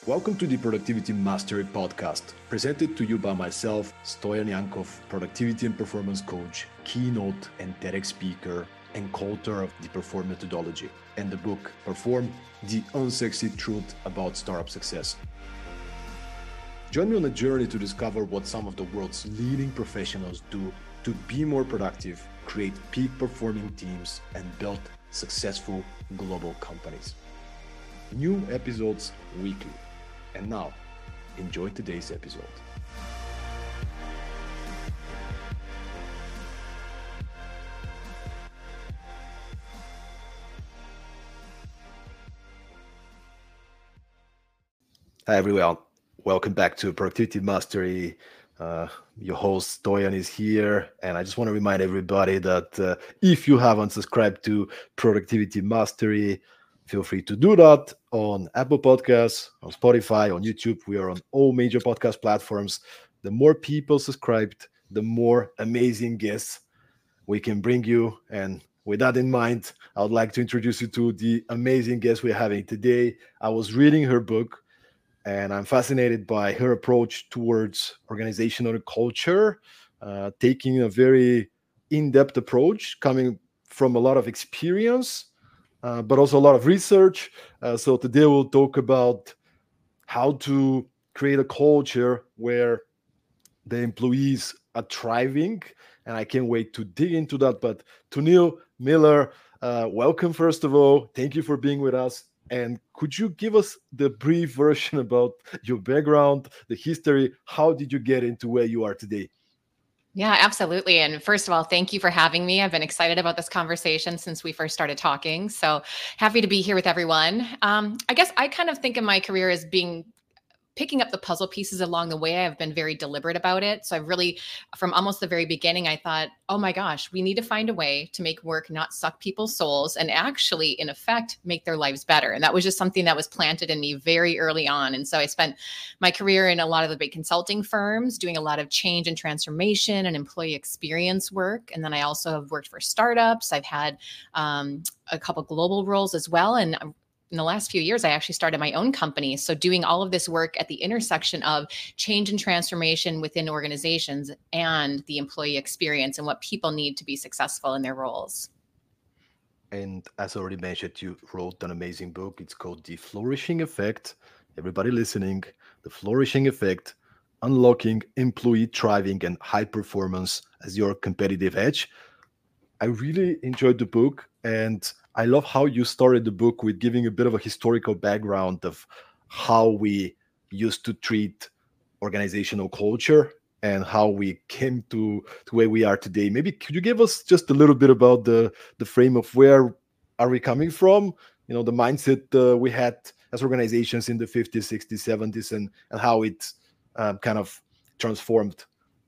Welcome to the Productivity Mastery Podcast, presented to you by myself, Stoyan Yankov, productivity and performance coach, keynote and TEDx speaker, and co-author of the Perform methodology and the book Perform: The Unsexy Truth About Startup Success. Join me on a journey to discover what some of the world's leading professionals do to be more productive, create peak performing teams, and build successful global companies. New episodes weekly. And now, enjoy today's episode. Hi everyone, welcome back to Productivity Mastery. Your host Stoyan is here, and I just want to remind everybody that if you haven't subscribed to Productivity Mastery, feel free to do that on Apple Podcasts, on Spotify, on YouTube. We are on all major podcast platforms. The more people subscribed, the more amazing guests we can bring you. And with that in mind, I would like to introduce you to the amazing guest we're having today. I was reading her book, and I'm fascinated by her approach towards organizational culture, taking a very in-depth approach, coming from a lot of experience, but also a lot of research. So today we'll talk about how to create a culture where the employees are thriving, and I can't wait to dig into that. But Tunil Miller, welcome first of all. Thank you for being with us. And could you give us the brief version about your background, the history? How did you get into where you are today? Yeah, absolutely. And first of all, thank you for having me. I've been excited about this conversation since we first started talking. So happy to be here with everyone. I guess I kind of think of my career as picking up the puzzle pieces along the way. I've been very deliberate about it. So I've really, from almost the very beginning, I thought, oh my gosh, we need to find a way to make work not suck people's souls and actually, in effect, make their lives better. And that was just something that was planted in me very early on. And so I spent my career in a lot of the big consulting firms, doing a lot of change and transformation and employee experience work. And then I also have worked for startups. I've had a couple global roles as well. And in the last few years, I actually started my own company. So doing all of this work at the intersection of change and transformation within organizations and the employee experience and what people need to be successful in their roles. And as already mentioned, you wrote an amazing book. It's called The Flourishing Effect. Everybody listening, The Flourishing Effect, Unlocking Employee Thriving and High Performance as Your Competitive Edge. I really enjoyed the book, and I love how you started the book with giving a bit of a historical background of how we used to treat organizational culture and how we came to where we are today. Maybe could you give us just a little bit about the frame of where are we coming from? You know, the mindset we had as organizations in the 50s, 60s, 70s, and how it kind of transformed.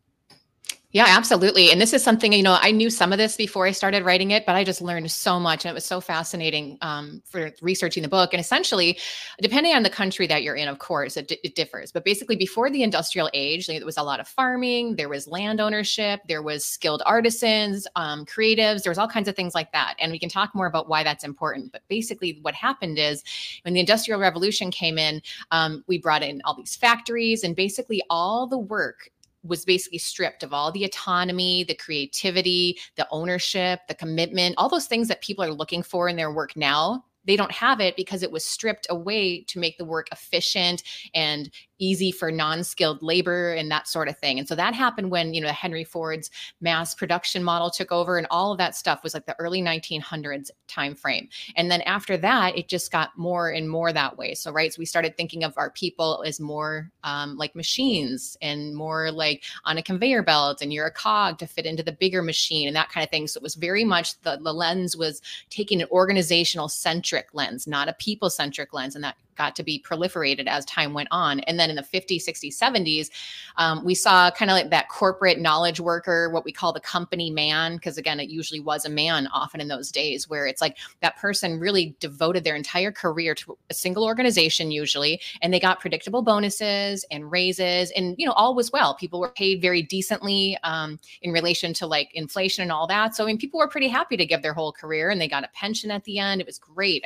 Yeah, absolutely. And this is something, I knew some of this before I started writing it, but I just learned so much. And it was so fascinating for researching the book. And essentially, depending on the country that you're in, of course, it differs. But basically, before the industrial age, there was a lot of farming, there was land ownership, there was skilled artisans, creatives, there was all kinds of things like that. And we can talk more about why that's important. But basically, what happened is when the Industrial Revolution came in, we brought in all these factories, and basically all the work was basically stripped of all the autonomy, the creativity, the ownership, the commitment, all those things that people are looking for in their work now. They don't have it because it was stripped away to make the work efficient and easy for non-skilled labor and that sort of thing. And so that happened when, Henry Ford's mass production model took over, and all of that stuff was like the early 1900s timeframe. And then after that, it just got more and more that way. So we started thinking of our people as more like machines and more like on a conveyor belt, and you're a cog to fit into the bigger machine and that kind of thing. So it was very much the lens was taking an organizational centric lens, not a people centric lens. And that got to be proliferated as time went on. And then in the 50s, 60s, 70s, we saw kind of like that corporate knowledge worker, what we call the company man, because again, it usually was a man often in those days, where it's like that person really devoted their entire career to a single organization usually, and they got predictable bonuses and raises, and all was well. People were paid very decently in relation to like inflation and all that. So people were pretty happy to give their whole career, and they got a pension at the end. It was great.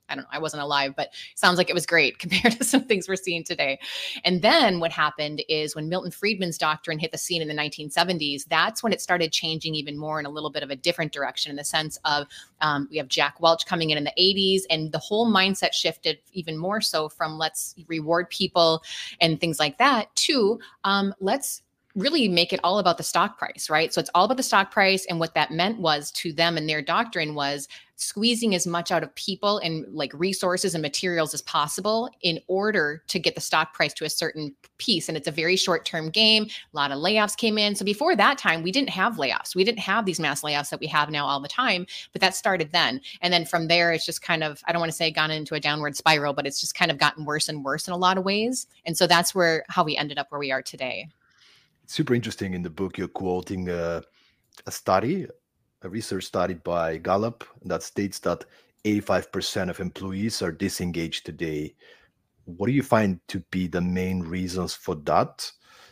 I don't know, I wasn't alive, but it sounds like it was great compared to some things we're seeing today. And then what happened is when Milton Friedman's doctrine hit the scene in the 1970s, that's when it started changing even more in a little bit of a different direction, in the sense of we have Jack Welch coming in the 80s, and the whole mindset shifted even more so from let's reward people and things like that to let's really make it all about the stock price, right? So it's all about the stock price. And what that meant was to them and their doctrine was squeezing as much out of people and like resources and materials as possible in order to get the stock price to a certain piece. And it's a very short-term game. A lot of layoffs came in. So before that time, we didn't have layoffs. We didn't have these mass layoffs that we have now all the time, but that started then. And then from there, it's just kind of, I don't want to say gone into a downward spiral, but it's just kind of gotten worse and worse in a lot of ways. And so that's how we ended up where we are today. Super interesting. In the book, you're quoting a research study by Gallup that states that 85% of employees are disengaged today. What do you find to be the main reasons for that?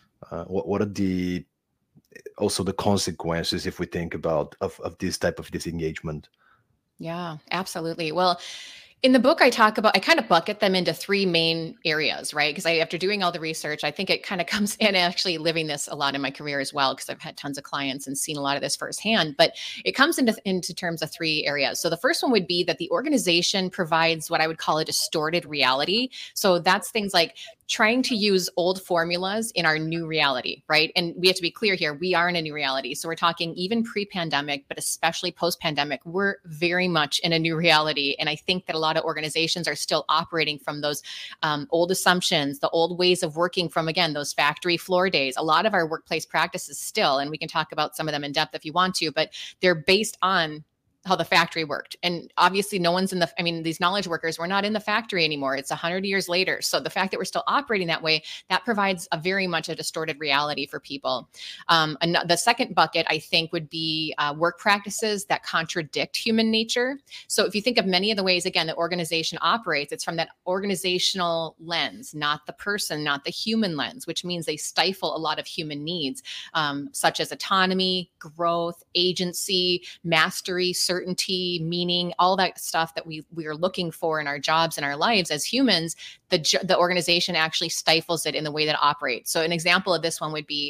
What are also the consequences, if we think about of this type of disengagement? Yeah, absolutely. Well, in the book, I kind of bucket them into three main areas, right? Because after doing all the research, I think it kind of comes in actually living this a lot in my career as well, because I've had tons of clients and seen a lot of this firsthand. But it comes into terms of three areas. So the first one would be that the organization provides what I would call a distorted reality. So that's things like trying to use old formulas in our new reality, right? And we have to be clear here, we are in a new reality. So we're talking even pre-pandemic, but especially post-pandemic, we're very much in a new reality. And I think that a lot of organizations are still operating from those old assumptions, the old ways of working from, again, those factory floor days. A lot of our workplace practices still, and we can talk about some of them in depth if you want to, but they're based on how the factory worked. And obviously these knowledge workers, we're not in the factory anymore. It's 100 years later. So the fact that we're still operating that way, that provides a very much a distorted reality for people. And the second bucket, I think, would be work practices that contradict human nature. So if you think of many of the ways, again, the organization operates, it's from that organizational lens, not the person, not the human lens, which means they stifle a lot of human needs, such as autonomy, growth, agency, mastery, certainty, meaning, all that stuff that we are looking for in our jobs and our lives as humans. The organization actually stifles it in the way that it operates. So an example of this one would be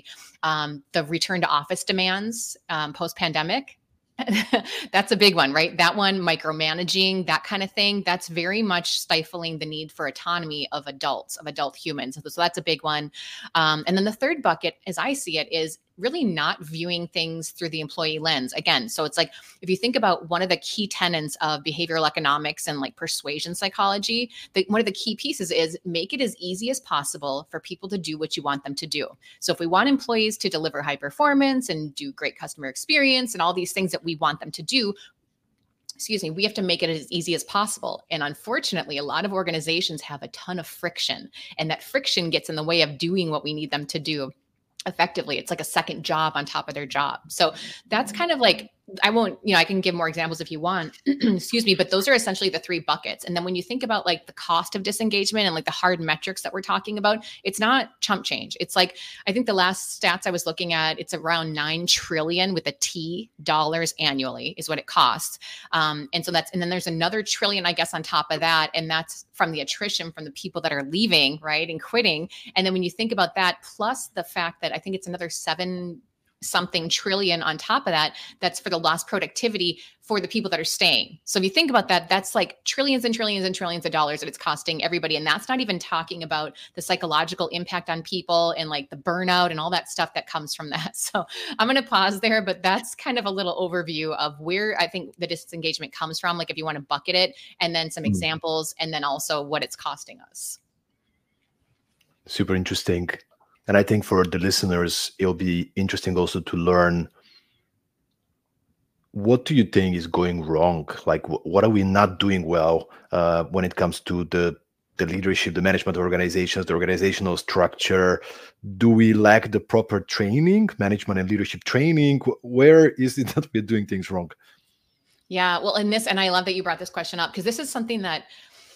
the return to office demands post-pandemic. That's a big one, right? That one, micromanaging, that kind of thing, that's very much stifling the need for autonomy of adult humans. So that's a big one. And then the third bucket, as I see it, is really not viewing things through the employee lens. Again, so it's like, if you think about one of the key tenets of behavioral economics and like persuasion psychology, one of the key pieces is make it as easy as possible for people to do what you want them to do. So if we want employees to deliver high performance and do great customer experience and all these things that we want them to do, we have to make it as easy as possible. And unfortunately, a lot of organizations have a ton of friction, and that friction gets in the way of doing what we need them to do effectively. It's like a second job on top of their job. So that's kind of like, I can give more examples if you want, excuse me, but those are essentially the three buckets. And then when you think about like the cost of disengagement and like the hard metrics that we're talking about, it's not chump change. It's like, I think the last stats I was looking at, it's around 9 trillion with a T dollars annually is what it costs. And then there's another trillion, I guess, on top of that. And that's from the attrition from the people that are leaving, right, and quitting. And then when you think about that, plus the fact that I think it's another 7 something trillion on top of that, that's for the lost productivity for the people that are staying. So if you think about that, that's like trillions and trillions and trillions of dollars that it's costing everybody. And that's not even talking about the psychological impact on people and like the burnout and all that stuff that comes from that. So I'm going to pause there, but that's kind of a little overview of where I think the disengagement comes from. Like if you want to bucket it, and then some examples, and then also what it's costing us. Super interesting. And I think for the listeners, it'll be interesting also to learn, what do you think is going wrong? Like, what are we not doing well when it comes to the leadership, the management of organizations, the organizational structure? Do we lack the proper training, management and leadership training? Where is it that we're doing things wrong? Yeah, well, and I love that you brought this question up, because this is something that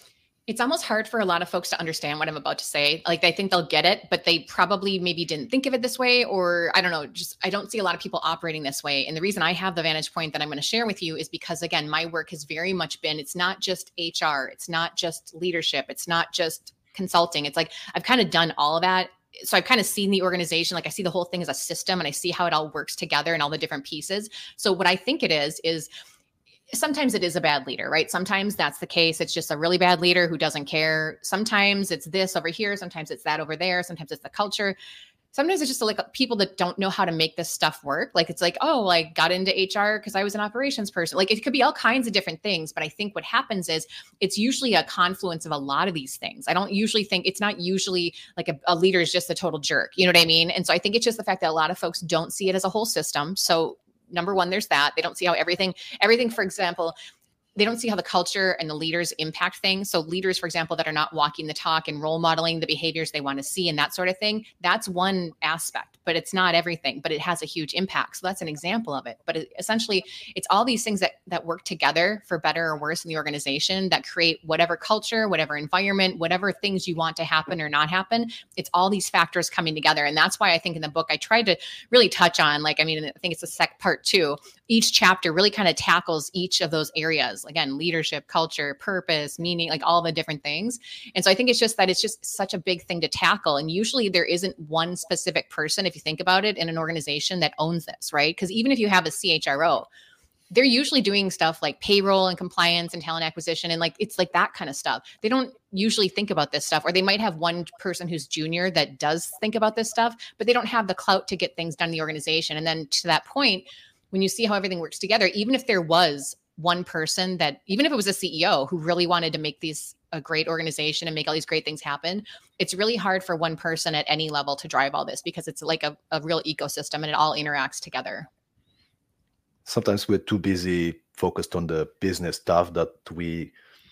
It's almost hard for a lot of folks to understand what I'm about to say. Like, they think they'll get it, but they probably maybe didn't think of it this way, or I don't know, just I don't see a lot of people operating this way. And the reason I have the vantage point that I'm going to share with you is because, again, my work has very much been, it's not just HR, it's not just leadership, it's not just consulting. It's like I've kind of done all of that. So I've kind of seen the organization, like I see the whole thing as a system, and I see how it all works together and all the different pieces. So what I think it is sometimes it is a bad leader, right? Sometimes that's the case. It's just a really bad leader who doesn't care. Sometimes it's this over here. Sometimes it's that over there. Sometimes it's the culture. Sometimes it's just like people that don't know how to make this stuff work. Like, it's like, oh, I got into HR because I was an operations person. Like, it could be all kinds of different things. But I think what happens is it's usually a confluence of a lot of these things. I don't usually think it's not usually like a leader is just a total jerk. You know what I mean? And so I think it's just the fact that a lot of folks don't see it as a whole system. So number one, there's that. They don't see how everything, for example, they don't see how the culture and the leaders impact things. So leaders, for example, that are not walking the talk and role modeling the behaviors they want to see and that sort of thing, that's one aspect, but it's not everything, but it has a huge impact. So that's an example of it. But essentially, it's all these things that work together for better or worse in the organization that create whatever culture, whatever environment, whatever things you want to happen or not happen. It's all these factors coming together. And that's why I think in the book, I tried to really touch on, like, I mean, I think it's the part 2. Each chapter really kind of tackles each of those areas. Again, leadership, culture, purpose, meaning, like all the different things. And so I think it's just such a big thing to tackle. And usually there isn't one specific person, if you think about it, in an organization that owns this, right? Because even if you have a CHRO, they're usually doing stuff like payroll and compliance and talent acquisition. And like, it's like that kind of stuff. They don't usually think about this stuff, or they might have one person who's junior that does think about this stuff, but they don't have the clout to get things done in the organization. And then to that point, when you see how everything works together, even if there was one person that, even if it was a CEO who really wanted to make these a great organization and make all these great things happen, it's really hard for one person at any level to drive all this, because it's like a real ecosystem and it all interacts together. Sometimes we're too busy focused on the business stuff that we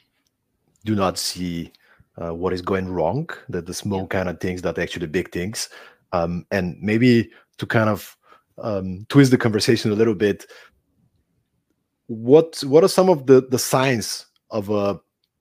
do not see what is going wrong, that the small kind of things that are actually big things. And maybe to kind of twist the conversation a little bit, what are some of the signs of a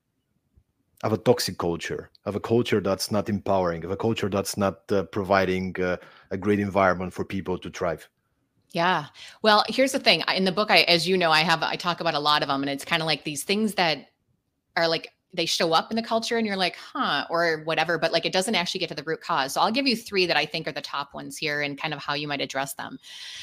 toxic culture, of a culture that's not empowering, of a culture that's not providing a great environment for people to thrive? Yeah. Well, here's the thing. In the book, as you know, I talk about a lot of them, and it's kind of like these things that are like, they show up in the culture and you're like, huh, or whatever, but like, it doesn't actually get to the root cause. So I'll give you 3 that I think are the top ones here and kind of how you might address them.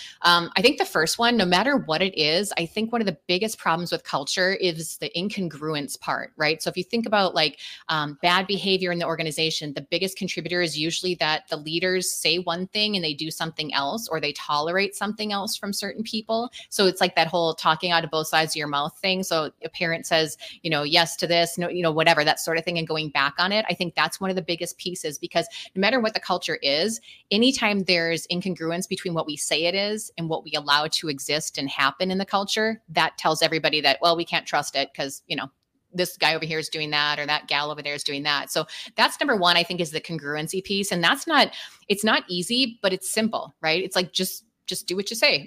I think the first one, no matter what it is, I think one of the biggest problems with culture is the incongruence part, right? So if you think about like bad behavior in the organization, the biggest contributor is usually that the leaders say one thing and they do something else, or they tolerate something else from certain people. So it's like that whole talking out of both sides of your mouth thing. So a parent says, yes to this, no, whatever, that sort of thing, and going back on it. I think that's one of the biggest pieces, because no matter what the culture is, anytime there's incongruence between what we say it is and what we allow to exist and happen in the culture, that tells everybody that, well, we can't trust it because, this guy over here is doing that, or that gal over there is doing that. So that's number one, I think, is the congruency piece. And it's not easy, but it's simple, right? It's like, just do what you say,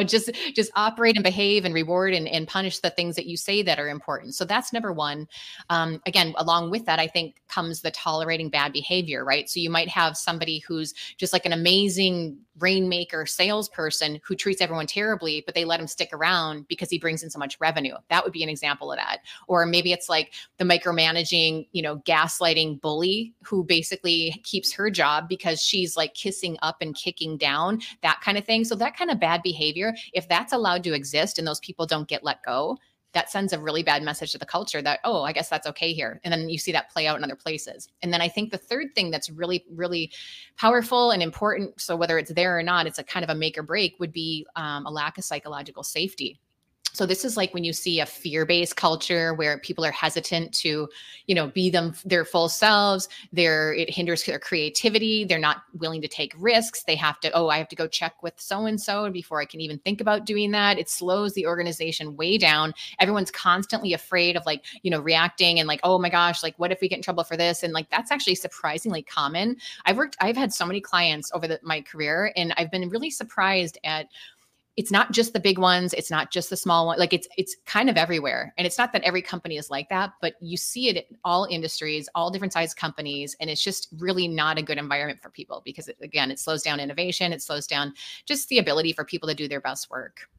just operate and behave and reward and punish the things that you say that are important. So that's number one. Again, along with that, I think comes the tolerating bad behavior, right? So you might have somebody who's just like an amazing rainmaker salesperson who treats everyone terribly, but they let him stick around because he brings in so much revenue. That would be an example of that. Or maybe it's like the micromanaging, gaslighting bully who basically keeps her job because she's like kissing up and kicking down, that kind of thing. So that kind of bad behavior, if that's allowed to exist and those people don't get let go, that sends a really bad message to the culture that, oh, I guess that's okay here. And then you see that play out in other places. And then I think the third thing that's really, really powerful and important, so whether it's there or not, it's a kind of a make or break, would be a lack of psychological safety. So this is like when you see a fear-based culture where people are hesitant to, be their full selves. It hinders their creativity. They're not willing to take risks. They have to, I have to go check with so-and-so before I can even think about doing that. It slows the organization way down. Everyone's constantly afraid of reacting and like, oh my gosh, like what if we get in trouble for this? And like, that's actually surprisingly common. I've had so many clients over my career, and I've been really surprised at it's not just the big ones. It's not just the small one. Like it's kind of everywhere. And it's not that every company is like that, but you see it in all industries, all different size companies. And it's just really not a good environment for people because again, it slows down innovation. It slows down just the ability for people to do their best work.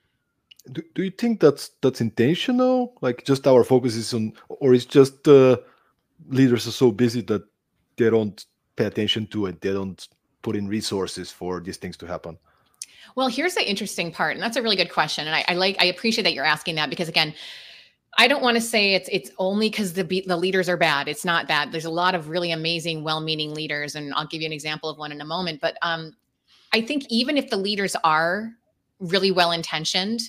Do you think that's intentional? Like just our focus is on, or is just leaders are so busy that they don't pay attention to it. They don't put in resources for these things to happen. Well, here's the interesting part, and that's a really good question. And I appreciate that you're asking that because again, I don't want to say it's only because the leaders are bad. It's not that. There's a lot of really amazing, well-meaning leaders, and I'll give you an example of one in a moment. But I think even if the leaders are really well-intentioned,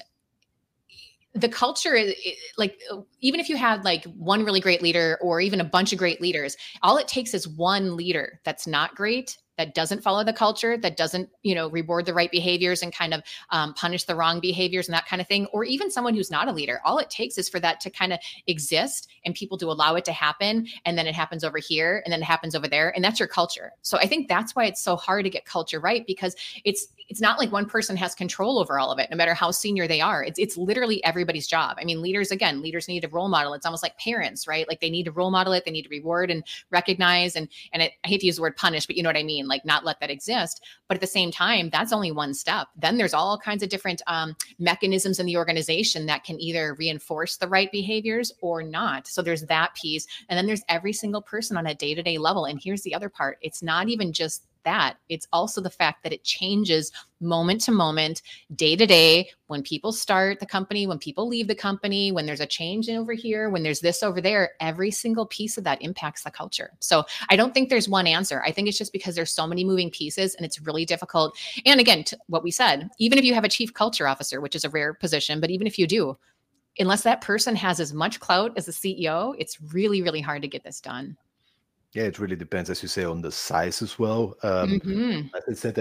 the culture is like, even if you had like one really great leader or even a bunch of great leaders, all it takes is one leader that's not great, that doesn't follow the culture, that doesn't, reward the right behaviors and kind of punish the wrong behaviors and that kind of thing. Or even someone who's not a leader. All it takes is for that to kind of exist and people to allow it to happen. And then it happens over here and then it happens over there. And that's your culture. So I think that's why it's so hard to get culture right, because it's not like one person has control over all of it, no matter how senior they are. It's literally everybody's job. I mean, leaders need a role model. It's almost like parents, right? Like they need to role model it. They need to reward and recognize. And I hate to use the word punish, but you know what I mean? Like not let that exist. But at the same time, that's only one step. Then there's all kinds of different mechanisms in the organization that can either reinforce the right behaviors or not. So there's that piece. And then there's every single person on a day-to-day level. And here's the other part. It's not even just that. It's also the fact that it changes moment to moment, day to day, when people start the company, when people leave the company, when there's a change over here, when there's this over there, every single piece of that impacts the culture. So I don't think there's one answer. I think it's just because there's so many moving pieces and it's really difficult. And again, what we said, even if you have a chief culture officer, which is a rare position, but even if you do, unless that person has as much clout as the CEO, it's really, really hard to get this done. Yeah, it really depends, as you say, on the size as well. As I said, I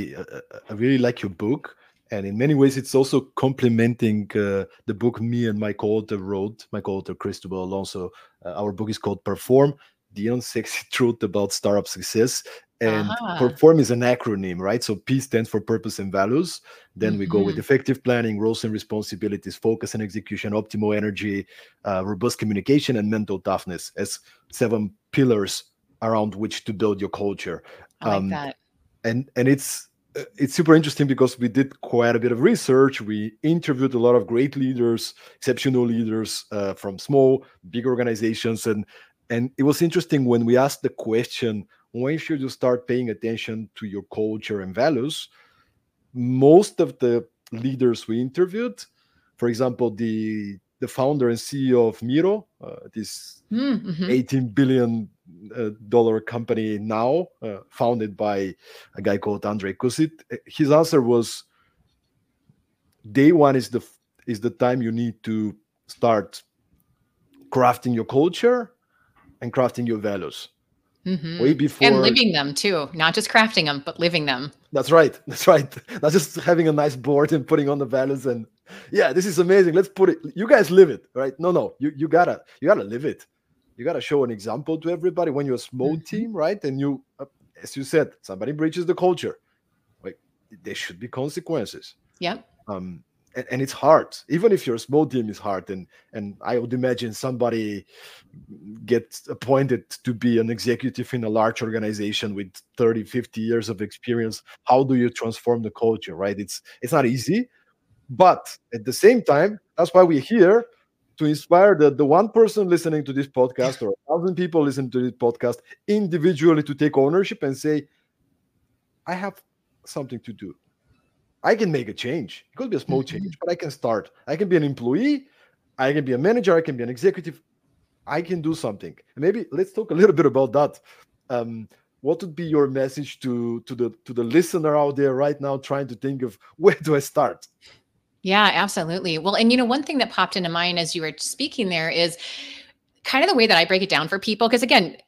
really like your book, and in many ways, it's also complementing the book me and my co-author wrote. My co-author Cristobal Alonso. Our book is called Perform: The Unsexy Truth About Startup Success. And Perform is an acronym, right? So P stands for purpose and values. Then we go with effective planning, roles and responsibilities, focus and execution, optimal energy, robust communication, and mental toughness as 7 pillars around which to build your culture. I like that. And it's super interesting because we did quite a bit of research. We interviewed a lot of great leaders, exceptional leaders from small, big organizations. And it was interesting when we asked the question, when should you start paying attention to your culture and values? Most of the leaders we interviewed, for example, the founder and CEO of Miro, this $18 billion company now, founded by a guy called Andrej Kusit, his answer was, day one is the time you need to start crafting your culture and crafting your values. Way before, and living them too, not just crafting them, but living them. That's right. Not just having a nice board and putting on the values and yeah, this is amazing. Let's put it. You guys live it, right? No. You gotta live it. You gotta show an example to everybody when you're a small team, right? And you, as you said, somebody breaches the culture. Like there should be consequences. Yep. And it's hard. Even if you're a small team, it's hard. And I would imagine somebody gets appointed to be an executive in a large organization with 30, 50 years of experience. How do you transform the culture, right? It's not easy. But at the same time, that's why we're here, to inspire the one person listening to this podcast or 1,000 people listening to this podcast individually to take ownership and say, I have something to do. I can make a change. It could be a small change, but I can start. I can be an employee. I can be a manager. I can be an executive. I can do something. And maybe let's talk a little bit about that. What would be your message to the listener out there right now trying to think of where do I start? Yeah, absolutely. Well, and one thing that popped into mind as you were speaking there is kind of the way that I break it down for people. Because again,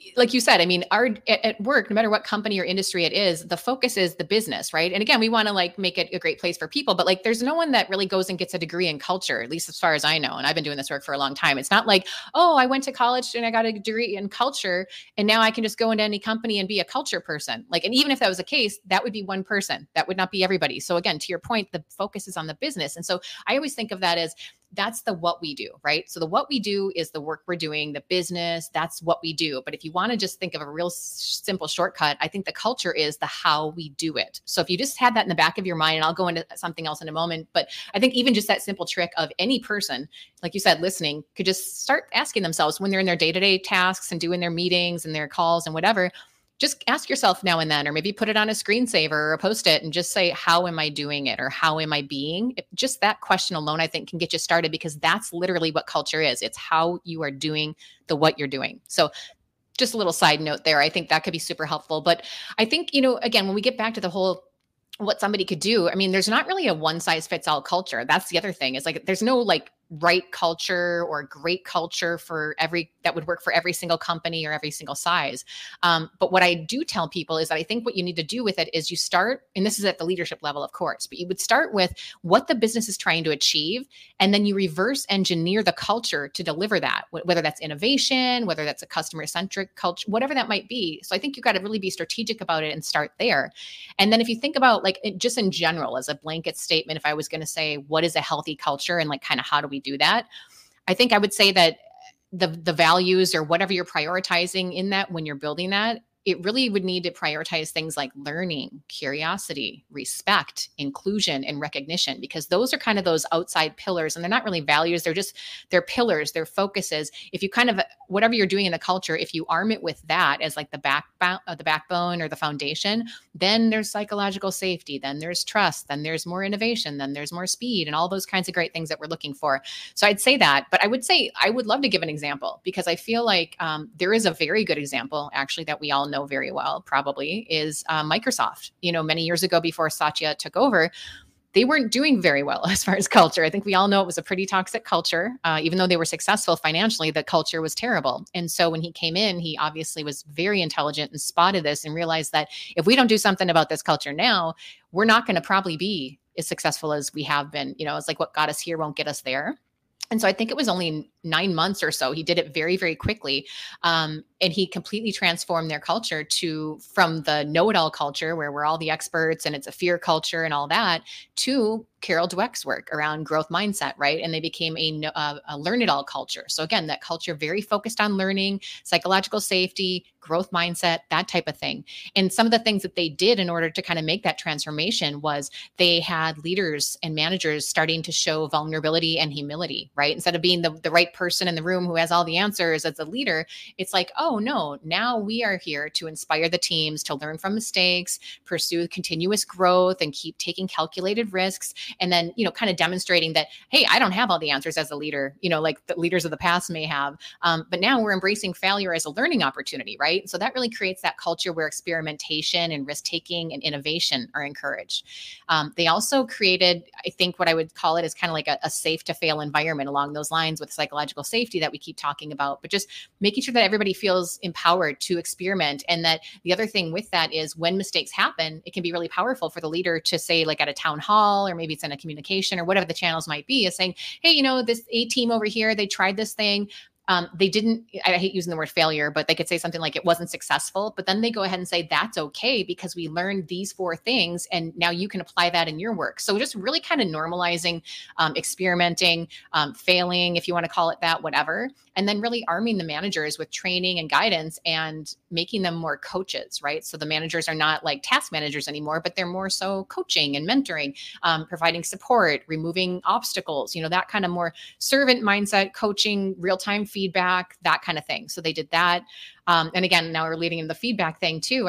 like you said, I mean, at work, no matter what company or industry it is, the focus is the business, right? And again, we want to like make it a great place for people, but like there's no one that really goes and gets a degree in culture, at least as far as I know. And I've been doing this work for a long time. It's not like, oh, I went to college and I got a degree in culture and now I can just go into any company and be a culture person. Like, and even if that was the case, that would be one person. That would not be everybody. So again, to your point, the focus is on the business. And so I always think of that as that's the what we do, right? So the what we do is the work we're doing, the business, that's what we do. But if you want to just think of a real simple shortcut, I think the culture is the how we do it. So if you just had that in the back of your mind, and I'll go into something else in a moment, but I think even just that simple trick of any person, like you said, listening, could just start asking themselves when they're in their day-to-day tasks and doing their meetings and their calls and whatever, just ask yourself now and then, or maybe put it on a screensaver or a Post-it and just say, how am I doing it? Or how am I being? Just that question alone, I think, can get you started, because that's literally what culture is. It's how you are doing the what you're doing. So just a little side note there. I think that could be super helpful. But I think, again, when we get back to the whole what somebody could do, I mean, there's not really a one size fits all culture. That's the other thing, is like, there's no like right culture or great culture that would work for every single company or every single size. But what I do tell people is that I think what you need to do with it is you start, and this is at the leadership level, of course, but you would start with what the business is trying to achieve. And then you reverse engineer the culture to deliver that, whether that's innovation, whether that's a customer centric culture, whatever that might be. So I think you've got to really be strategic about it and start there. And then if you think about like just in general, as a blanket statement, if I was going to say, what is a healthy culture and like kind of how do we do that? I think I would say that the values or whatever you're prioritizing in that when you're building that, it really would need to prioritize things like learning, curiosity, respect, inclusion, and recognition, because those are kind of those outside pillars, and they're not really values. They're pillars, they're focuses. If you kind of, whatever you're doing in the culture, if you arm it with that as like the backbone or the foundation, then there's psychological safety, then there's trust, then there's more innovation, then there's more speed, and all those kinds of great things that we're looking for. So I'd say that, but I would say, I would love to give an example, because I feel like there is a very good example actually that we all know very well, probably, is Microsoft. Many years ago, before Satya took over, they weren't doing very well as far as culture. I think we all know it was a pretty toxic culture. Even though they were successful financially, the culture was terrible. And so when he came in, he obviously was very intelligent and spotted this and realized that if we don't do something about this culture now, we're not going to probably be as successful as we have been. It's like what got us here won't get us there. And so I think it was only 9 months or so. He did it very, very quickly. And he completely transformed their culture from the know-it-all culture where we're all the experts and it's a fear culture and all that, to Carol Dweck's work around growth mindset, right? And they became a learn-it-all culture. So again, that culture very focused on learning, psychological safety, growth mindset, that type of thing. And some of the things that they did in order to kind of make that transformation was they had leaders and managers starting to show vulnerability and humility, right? Instead of being the right person in the room who has all the answers as a leader, it's like, oh no, now we are here to inspire the teams to learn from mistakes, pursue continuous growth, and keep taking calculated risks. And then, kind of demonstrating that, hey, I don't have all the answers as a leader, like the leaders of the past may have. But now we're embracing failure as a learning opportunity, right? So that really creates that culture where experimentation and risk-taking and innovation are encouraged. They also created, I think what I would call it is kind of like a safe to fail environment along those lines with psychological safety that we keep talking about, but just making sure that everybody feels empowered to experiment. And that the other thing with that is when mistakes happen, it can be really powerful for the leader to say, like at a town hall, or maybe it's in a communication or whatever the channels might be, is saying, hey, this A team over here, they tried this thing. They didn't, I hate using the word failure, but they could say something like it wasn't successful, but then they go ahead and say, that's okay, because we learned these 4 things and now you can apply that in your work. So just really kind of normalizing, experimenting, failing, if you want to call it that, whatever. And then really arming the managers with training and guidance and making them more coaches, right? So the managers are not like task managers anymore, but they're more so coaching and mentoring, providing support, removing obstacles, that kind of more servant mindset, coaching, real-time feedback, that kind of thing. So they did that. And again, now we're leading into the feedback thing too. I think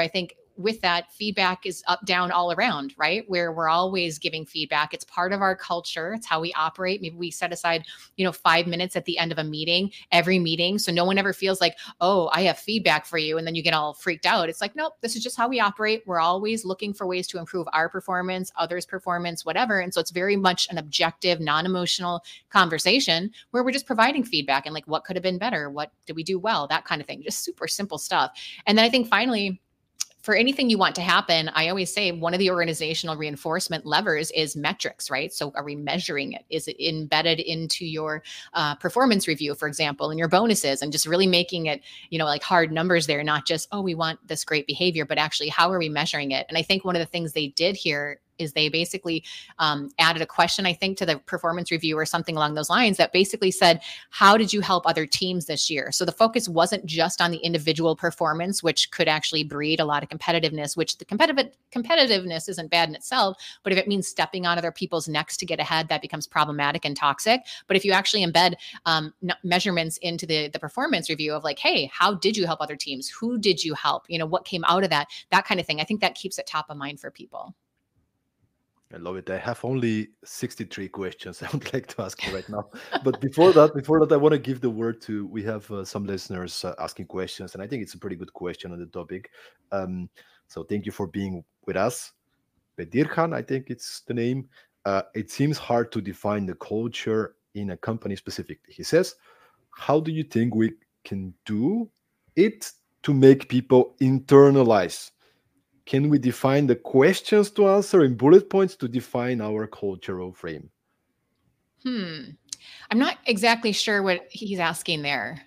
with that, feedback is up, down, all around, right? Where we're always giving feedback. It's part of our culture. It's how we operate. Maybe we set aside, 5 minutes at the end of a meeting, every meeting. So no one ever feels like, oh, I have feedback for you. And then you get all freaked out. It's like, nope, this is just how we operate. We're always looking for ways to improve our performance, others' performance, whatever. And so it's very much an objective, non-emotional conversation where we're just providing feedback and like, what could have been better? What did we do well? That kind of thing. Just super simple stuff. And then I think finally, for anything you want to happen, I always say one of the organizational reinforcement levers is metrics, right? So are we measuring it? Is it embedded into your performance review, for example, and your bonuses, and just really making it, like hard numbers there, not just, oh, we want this great behavior, but actually how are we measuring it? And I think one of the things they did here is they basically added a question, I think, to the performance review or something along those lines that basically said, how did you help other teams this year? So the focus wasn't just on the individual performance, which could actually breed a lot of competitiveness, which the competitiveness isn't bad in itself. But if it means stepping on other people's necks to get ahead, that becomes problematic and toxic. But if you actually embed measurements into the performance review of like, hey, how did you help other teams? Who did you help? What came out of that kind of thing. I think that keeps it top of mind for people. I love it. I have only 63 questions I would like to ask you right now. But before that, I want to give the word to, we have some listeners asking questions, and I think it's a pretty good question on the topic. So thank you for being with us. Bedirhan, I think it's the name. It seems hard to define the culture in a company specifically. He says, how do you think we can do it to make people internalize? Can we define the questions to answer in bullet points to define our cultural frame? I'm not exactly sure what he's asking there.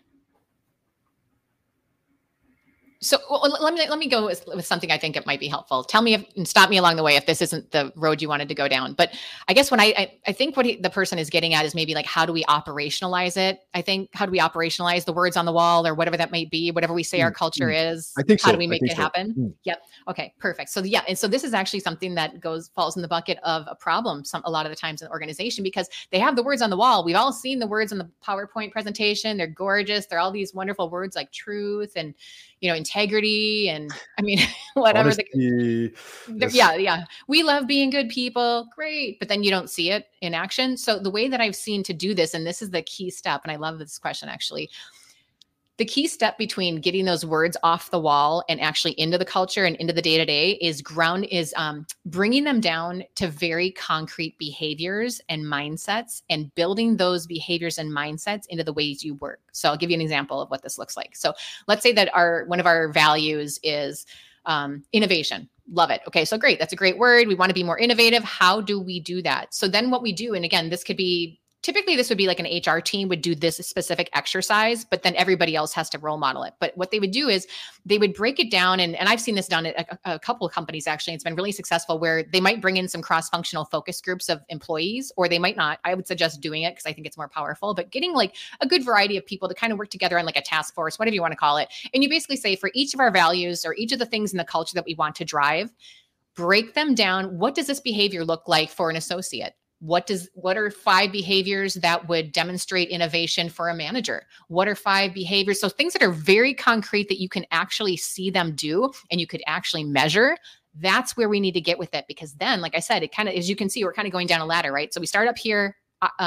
So let me go with something I think it might be helpful. Tell me and stop me along the way if this isn't the road you wanted to go down. But I guess when I think what the person is getting at is maybe like, how do we operationalize it? I think, how do we operationalize the words on the wall or whatever that may be, whatever we say our culture is? I think so. How do we make it happen? Yep. Okay, perfect. So yeah, and so this is actually something that falls in the bucket of a problem a lot of the times in the organization, because they have the words on the wall. We've all seen the words on the PowerPoint presentation. They're gorgeous. They're all these wonderful words like truth and integrity, and I mean, whatever. Yeah. We love being good people. Great. But then you don't see it in action. So the way that I've seen to do this, and this is the key step, and I love this question actually, the key step between getting those words off the wall and actually into the culture and into the day-to-day is bringing them down to very concrete behaviors and mindsets, and building those behaviors and mindsets into the ways you work. So I'll give you an example of what this looks like. So let's say that one of our values is innovation. Love it. Okay. So great. That's a great word. We want to be more innovative. How do we do that? So then what we do, and again, typically this would be like an HR team would do this specific exercise, but then everybody else has to role model it. But what they would do is they would break it down. And I've seen this done at a couple of companies, actually. It's been really successful, where they might bring in some cross-functional focus groups of employees, or they might not. I would suggest doing it because I think it's more powerful, but getting like a good variety of people to kind of work together on like a task force, whatever you want to call it. And you basically say, for each of our values or each of the things in the culture that we want to drive, break them down. What does this behavior look like for an associate? What are 5 behaviors that would demonstrate innovation for a manager? What are 5 behaviors? So things that are very concrete that you can actually see them do and you could actually measure. That's where we need to get with it, because then, like I said, it kind of, as you can see, we're kind of going down a ladder, right? So we start up here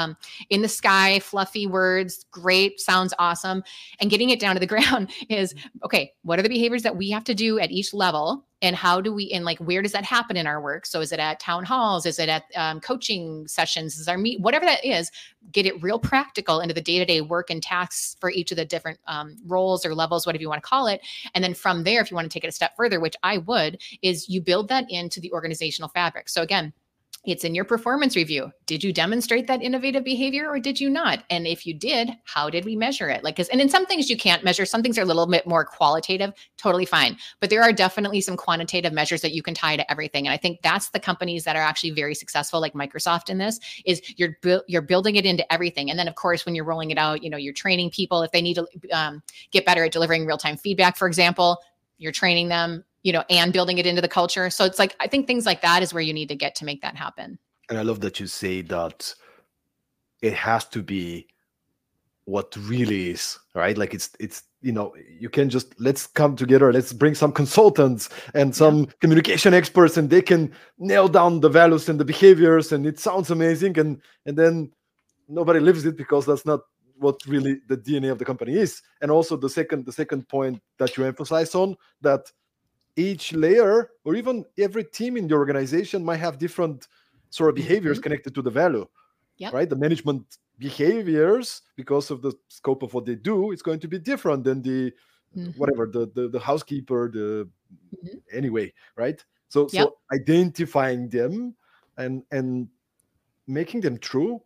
in the sky, fluffy words, great, sounds awesome. And getting it down to the ground is, okay, what are the behaviors that we have to do at each level? And how do we, and like, where does that happen in our work? So is it at town halls? Is it at coaching sessions? Is our whatever that is, get it real practical into the day-to-day work and tasks for each of the different roles or levels, whatever you want to call it. And then from there, if you want to take it a step further, which I would, is you build that into the organizational fabric. So again, it's in your performance review. Did you demonstrate that innovative behavior or did you not? And if you did, how did we measure it? And in some things you can't measure. Some things are a little bit more qualitative, totally fine. But there are definitely some quantitative measures that you can tie to everything. And I think that's the companies that are actually very successful, like Microsoft in this, is you're building it into everything. And then of course, when you're rolling it out, you're training people. If they need to get better at delivering real-time feedback, for example, you're training them, and building it into the culture. So it's like, I think things like that is where you need to get to make that happen. And I love that you say that it has to be what really is, right? Like it's you can just, let's come together, let's bring some consultants and some communication experts, and they can nail down the values and the behaviors, and it sounds amazing, and then nobody lives it, because that's not what really the DNA of the company is. And also the second point that you emphasize on, that each layer or even every team in the organization might have different sort of behaviors connected to the value. Right? The management behaviors, because of the scope of what they do, it's going to be different than the whatever, the housekeeper, anyway, right? So identifying them and making them true.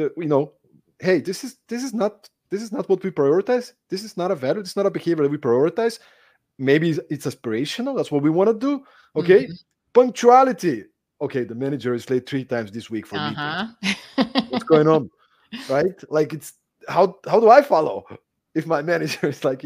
Hey, this is not what we prioritize. This is not a value. This is not a behavior that we prioritize. Maybe it's aspirational. That's what we want to do. Okay, punctuality. Okay, the manager is late 3 times this week for meetings. What's going on? Right? Like, it's how do I follow if my manager is like,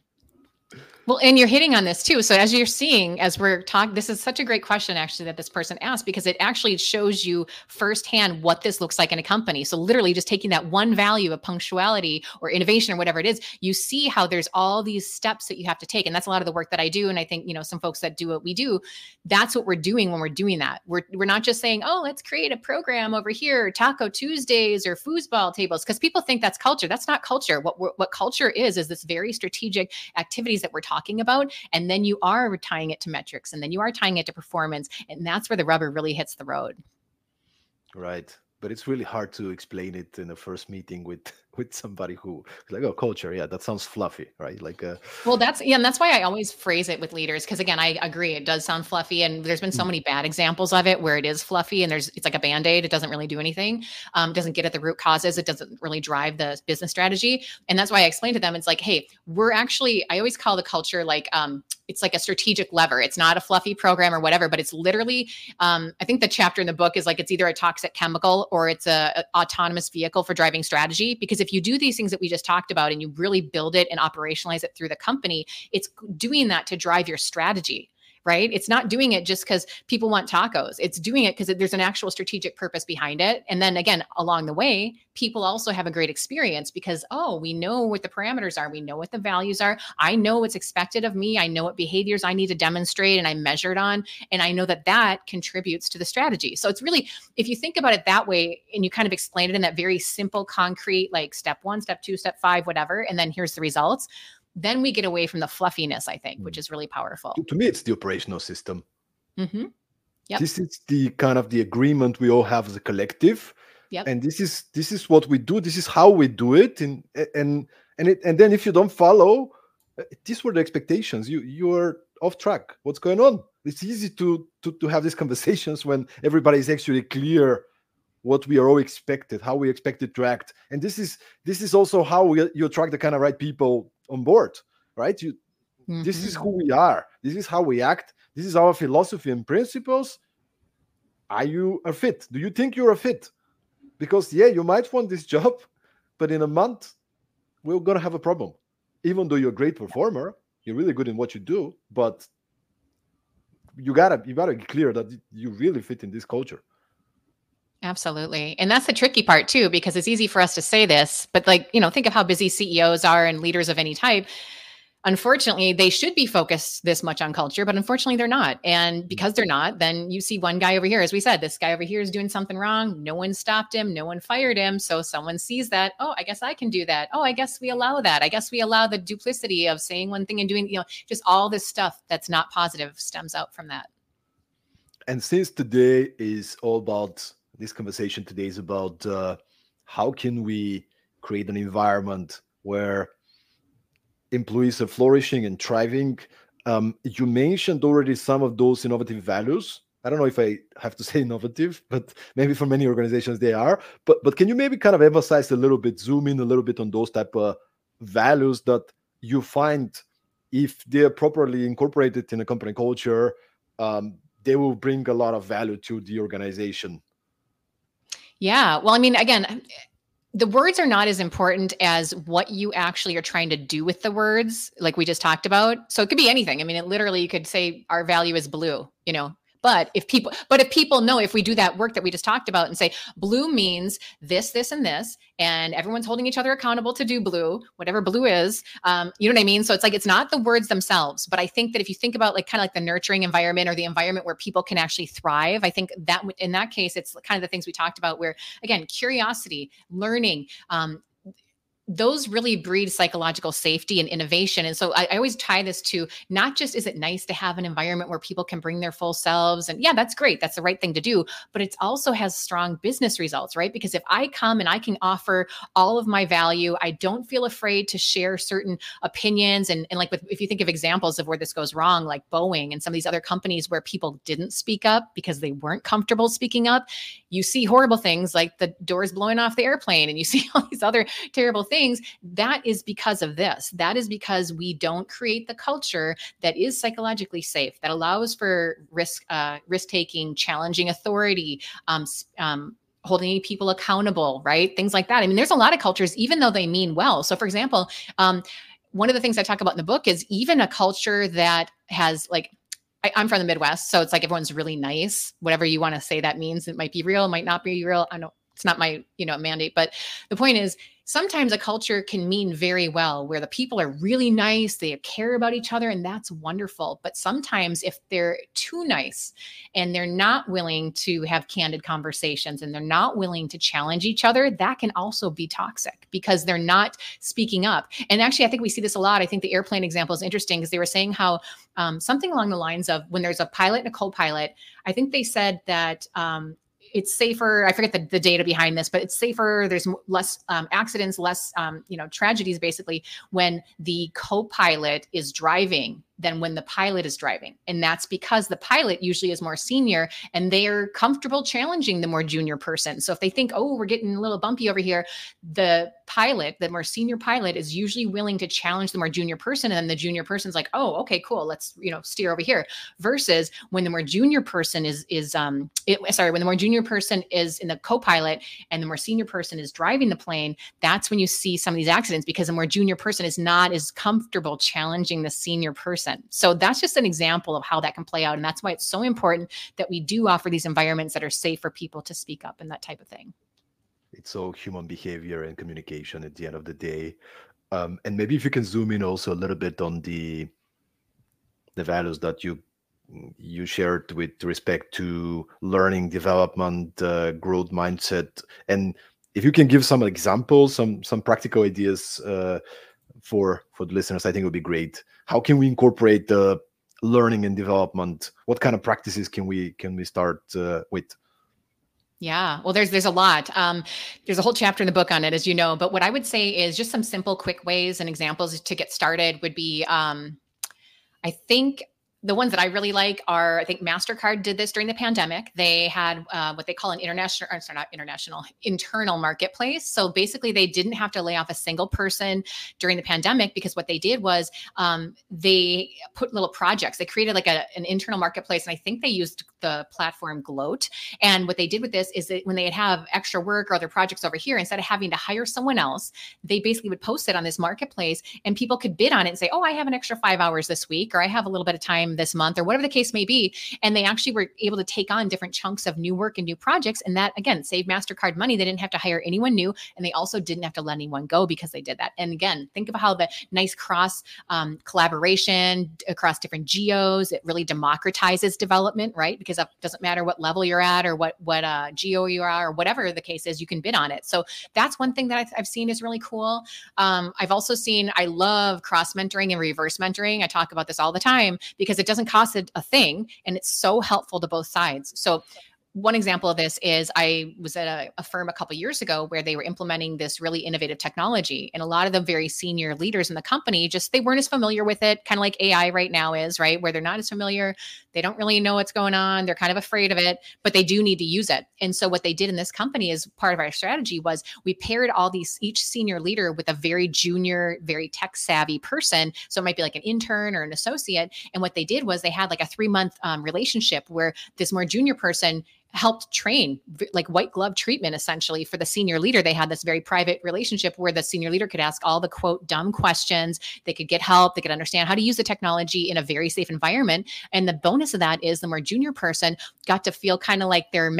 Well, and you're hitting on this too. So as you're seeing, as we're talking, this is such a great question actually that this person asked, because it actually shows you firsthand what this looks like in a company. So literally just taking that one value of punctuality or innovation or whatever it is, you see how there's all these steps that you have to take. And that's a lot of the work that I do. And I think, some folks that do what we do, that's what we're doing when we're doing that. We're not just saying, oh, let's create a program over here, Taco Tuesdays or foosball tables, because people think that's culture. That's not culture. What culture is this very strategic activities that we're talking about. And then you are tying it to metrics, and then you are tying it to performance. And that's where the rubber really hits the road. Right. But it's really hard to explain it in a first meeting with somebody who's like, oh, culture. Yeah, that sounds fluffy, right? Like, well, and that's why I always phrase it with leaders. Cause again, I agree. It does sound fluffy, and there's been so many bad examples of it where it is fluffy and it's like a Band-Aid. It doesn't really do anything. Doesn't get at the root causes. It doesn't really drive the business strategy. And that's why I explain to them, it's like, hey, I always call the culture like, it's like a strategic lever. It's not a fluffy program or whatever, but it's literally, I think the chapter in the book is like, it's either a toxic chemical or it's a autonomous vehicle for driving strategy. Because if you do these things that we just talked about and you really build it and operationalize it through the company, it's doing that to drive your strategy. Right? It's not doing it just because people want tacos. It's doing it because there's an actual strategic purpose behind it. And then again, along the way, people also have a great experience because, oh, we know what the parameters are. We know what the values are. I know what's expected of me. I know what behaviors I need to demonstrate and I measured on. And I know that contributes to the strategy. So it's really, if you think about it that way and you kind of explain it in that very simple, concrete, like step 1, step 2, step 5, whatever, and then here's the results, then we get away from the fluffiness, I think, which is really powerful. To me, it's the operational system. Mm-hmm. Yep. This is the kind of the agreement we all have as a collective. Yep. And this is what we do. This is how we do it. And then if you don't follow, these were the expectations. You are off track. What's going on? It's easy to have these conversations when everybody is actually clear what we are all expected, how we expected to act. And this is also how you attract the kind of right people on board, right? This is who we are. This is how we act. This is our philosophy and principles. Are you a fit? Do you think you're a fit? Because you might want this job, but in a month, we're going to have a problem. Even though you're a great performer, you're really good in what you do, but you gotta be clear that you really fit in this culture. Absolutely. And that's the tricky part too, because it's easy for us to say this, but think of how busy CEOs are and leaders of any type. Unfortunately, they should be focused this much on culture, but unfortunately they're not. And because they're not, then you see one guy over here, as we said, this guy over here is doing something wrong. No one stopped him. No one fired him. So someone sees that. Oh, I guess I can do that. Oh, I guess we allow that. I guess we allow the duplicity of saying one thing and doing, just all this stuff that's not positive stems out from that. And since today is all about, this conversation today is about how can we create an environment where employees are flourishing and thriving. You mentioned already some of those innovative values. I don't know if I have to say innovative, but maybe for many organizations they are. But can you maybe kind of emphasize a little bit, zoom in a little bit on those type of values that you find, if they're properly incorporated in a company culture, they will bring a lot of value to the organization? Yeah. Well, I mean, again, the words are not as important as what you actually are trying to do with the words, like we just talked about. So it could be anything. I mean, you could say our value is blue, But if people know, if we do that work that we just talked about and say blue means this, this, and this, and everyone's holding each other accountable to do blue, whatever blue is, you know what I mean? So it's like, it's not the words themselves, but I think that if you think about like kind of like the nurturing environment or the environment where people can actually thrive, I think that in that case, it's kind of the things we talked about where, again, curiosity, learning, those really breed psychological safety and innovation. And so I always tie this to not just, is it nice to have an environment where people can bring their full selves? And yeah, that's great. That's the right thing to do. But it also has strong business results, right? Because if I come and I can offer all of my value, I don't feel afraid to share certain opinions. And like if you think of examples of where this goes wrong, like Boeing and some of these other companies where people didn't speak up because they weren't comfortable speaking up, you see horrible things like the doors blowing off the airplane, and you see all these other terrible things. That is because of this. That is because we don't create the culture that is psychologically safe, that allows for risk taking, challenging authority, holding people accountable, right? Things like that. I mean, there's a lot of cultures, even though they mean well. So for example, one of the things I talk about in the book is even a culture that has like, I'm from the Midwest, so it's like everyone's really nice. Whatever you want to say that means, it might be real, might not be real. I know it's not my, mandate, but the point is sometimes a culture can mean very well where the people are really nice, they care about each other, and that's wonderful. But sometimes if they're too nice and they're not willing to have candid conversations and they're not willing to challenge each other, that can also be toxic because they're not speaking up. And actually, I think we see this a lot. I think the airplane example is interesting because they were saying how something along the lines of when there's a pilot and a co-pilot, I think they said that it's safer. I forget the data behind this, but it's safer. There's less accidents, less, tragedies basically when the co-pilot is driving than when the pilot is driving. And that's because the pilot usually is more senior and they're comfortable challenging the more junior person. So if they think, oh, we're getting a little bumpy over here, the pilot, the more senior pilot is usually willing to challenge the more junior person. And then the junior person's like, oh, okay, cool. Let's, steer over here. Versus when the more junior person when the more junior person is in the co-pilot and the more senior person is driving the plane, that's when you see some of these accidents because the more junior person is not as comfortable challenging the senior person. So that's just an example of how that can play out. And that's why it's so important that we do offer these environments that are safe for people to speak up and that type of thing. It's all human behavior and communication at the end of the day. And maybe if you can zoom in also a little bit on the values that you shared with respect to learning, development, growth mindset. And if you can give some examples, some practical ideas for the listeners, I think it would be great. How can we incorporate the learning and development? What kind of practices can we start with? Yeah, well, there's a lot. There's a whole chapter in the book on it, as you know. But what I would say is just some simple, quick ways and examples to get started would be, I think the ones that I really like are, I think MasterCard did this during the pandemic. They had what they call an internal marketplace. So basically they didn't have to lay off a single person during the pandemic because what they did was they put little projects. They created like an internal marketplace. And I think they used the platform Gloat. And what they did with this is that when they have extra work or other projects over here, instead of having to hire someone else, they basically would post it on this marketplace and people could bid on it and say, oh, I have an extra 5 hours this week, or I have a little bit of time this month, or whatever the case may be. And they actually were able to take on different chunks of new work and new projects. And that, again, saved MasterCard money. They didn't have to hire anyone new. And they also didn't have to let anyone go because they did that. And again, think of how the nice cross collaboration across different geos, it really democratizes development, right? Because it doesn't matter what level you're at or what geo you are, or whatever the case is, you can bid on it. So that's one thing that I've seen is really cool. I've also seen, I love cross mentoring and reverse mentoring. I talk about this all the time because it doesn't cost a thing and it's so helpful to both sides. So one example of this is I was at a firm a couple of years ago where they were implementing this really innovative technology. And a lot of the very senior leaders in the company, they weren't as familiar with it, kind of like AI right now is, right? Where they're not as familiar. They don't really know what's going on. They're kind of afraid of it, but they do need to use it. And so what they did in this company as part of our strategy was we paired each senior leader with a very junior, very tech savvy person. So it might be like an intern or an associate. And what they did was they had like a 3-month relationship where this more junior person helped train, like white glove treatment, essentially for the senior leader. They had this very private relationship where the senior leader could ask all the quote dumb questions. They could get help. They could understand how to use the technology in a very safe environment. And the bonus bonus of that is the more junior person got to feel kind of like they're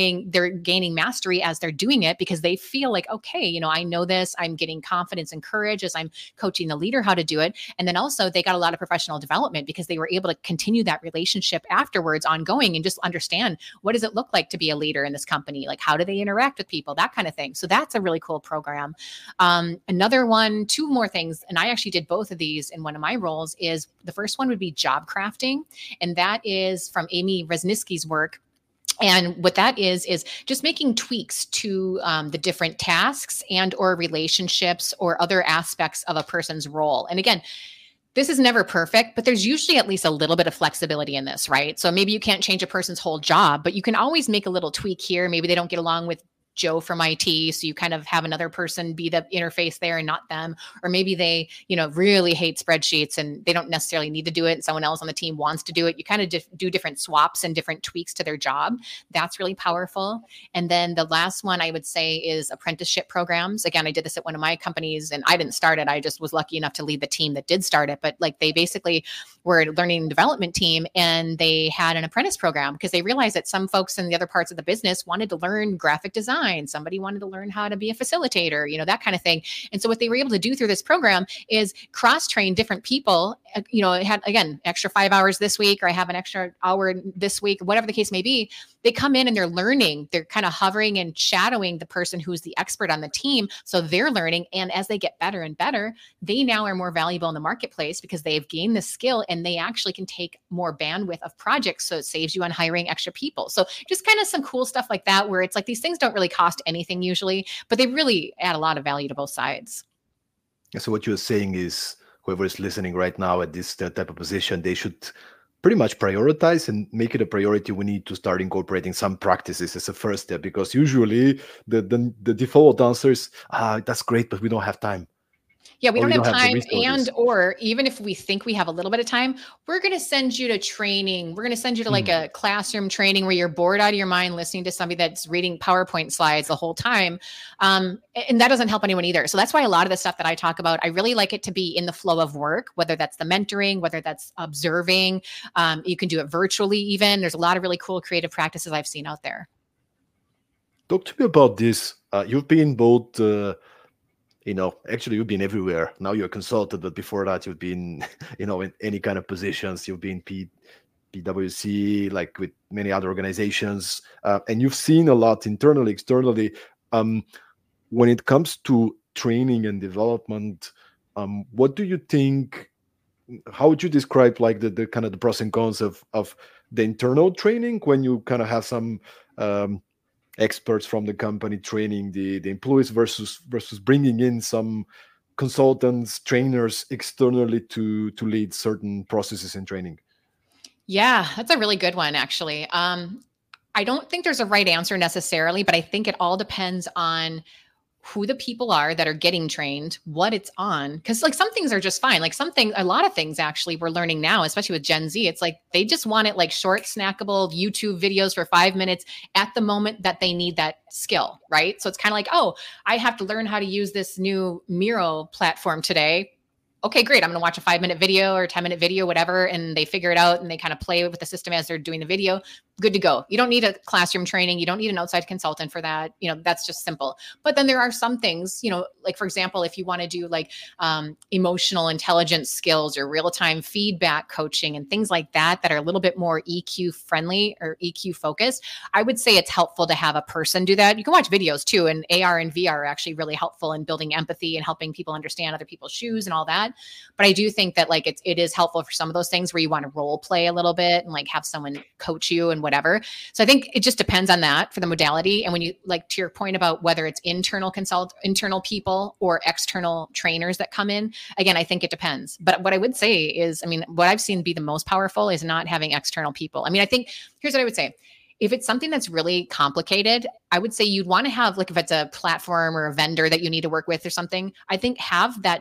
gaining mastery as they're doing it, because they feel like, okay, I know this, I'm getting confidence and courage as I'm coaching the leader how to do it. And then also they got a lot of professional development because they were able to continue that relationship afterwards ongoing and just understand, what does it look like to be a leader in this company? Like, how do they interact with people? That kind of thing. So that's a really cool program. Another one, two more things, and I actually did both of these in one of my roles, is the first one would be job crafting. And that is from Amy Resniski's work. And what that is just making tweaks to the different tasks and or relationships or other aspects of a person's role. And again, this is never perfect, but there's usually at least a little bit of flexibility in this, right? So maybe you can't change a person's whole job, but you can always make a little tweak here. Maybe they don't get along with Joe from IT. So you kind of have another person be the interface there and not them. Or maybe they, really hate spreadsheets and they don't necessarily need to do it, and someone else on the team wants to do it. You kind of do different swaps and different tweaks to their job. That's really powerful. And then the last one I would say is apprenticeship programs. Again, I did this at one of my companies and I didn't start it. I just was lucky enough to lead the team that did start it. But like, they basically were a learning and development team, and they had an apprentice program because they realized that some folks in the other parts of the business wanted to learn graphic design. Somebody wanted to learn how to be a facilitator, that kind of thing. And so what they were able to do through this program is cross-train different people. It had, again, extra 5 hours this week, or I have an extra hour this week, whatever the case may be. They come in and they're learning. They're kind of hovering and shadowing the person who's the expert on the team. So they're learning. And as they get better and better, they now are more valuable in the marketplace because they've gained the skill and they actually can take more bandwidth of projects. So it saves you on hiring extra people. So just kind of some cool stuff like that, where it's like these things don't really cost anything usually, but they really add a lot of value to both sides. So what you're saying is, whoever is listening right now at this type of position, they should pretty much prioritize and make it a priority. We need to start incorporating some practices as a first step, because usually the default answer is, that's great, but we don't have time. Yeah, we don't have time, and or even if we think we have a little bit of time, we're going to send you to training. We're going to send you to like a classroom training where you're bored out of your mind listening to somebody that's reading PowerPoint slides the whole time. And that doesn't help anyone either. So that's why a lot of the stuff that I talk about, I really like it to be in the flow of work, whether that's the mentoring, whether that's observing. You can do it virtually even. There's a lot of really cool creative practices I've seen out there. Talk to me about this. You've been both... actually, you've been everywhere. Now you're a consultant, but before that, you've been, in any kind of positions. You've been PwC, like with many other organizations, and you've seen a lot internally, externally. When it comes to training and development, what do you think? How would you describe like the kind of the pros and cons of the internal training when you kind of have some experts from the company training the employees versus bringing in some consultants, trainers externally to lead certain processes in training? Yeah, that's a really good one, actually. I don't think there's a right answer necessarily, but I think it all depends on who the people are that are getting trained, what it's on. Because like some things are just fine. Like a lot of things actually we're learning now, especially with Gen Z, it's like they just want it like short, snackable YouTube videos for 5 minutes at the moment that they need that skill, right? So it's kind of like, oh, I have to learn how to use this new Miro platform today. Okay, great. I'm going to watch a 5-minute video or 10-minute video, whatever. And they figure it out and they kind of play with the system as they're doing the video. Good to go. You don't need a classroom training. You don't need an outside consultant for that. That's just simple. But then there are some things, like for example, if you want to do like emotional intelligence skills or real-time feedback coaching and things like that are a little bit more EQ friendly or EQ focused, I would say it's helpful to have a person do that. You can watch videos too, and AR and VR are actually really helpful in building empathy and helping people understand other people's shoes and all that. But I do think that like it is helpful for some of those things where you want to role play a little bit and like have someone coach you and whatever. So I think it just depends on that for the modality. And when you like to your point about whether it's internal people or external trainers that come in, again, I think it depends. But what I would say is, what I've seen be the most powerful is not having external people. I think here's what I would say. If it's something that's really complicated, I would say you'd want to have, like if it's a platform or a vendor that you need to work with or something, I think have that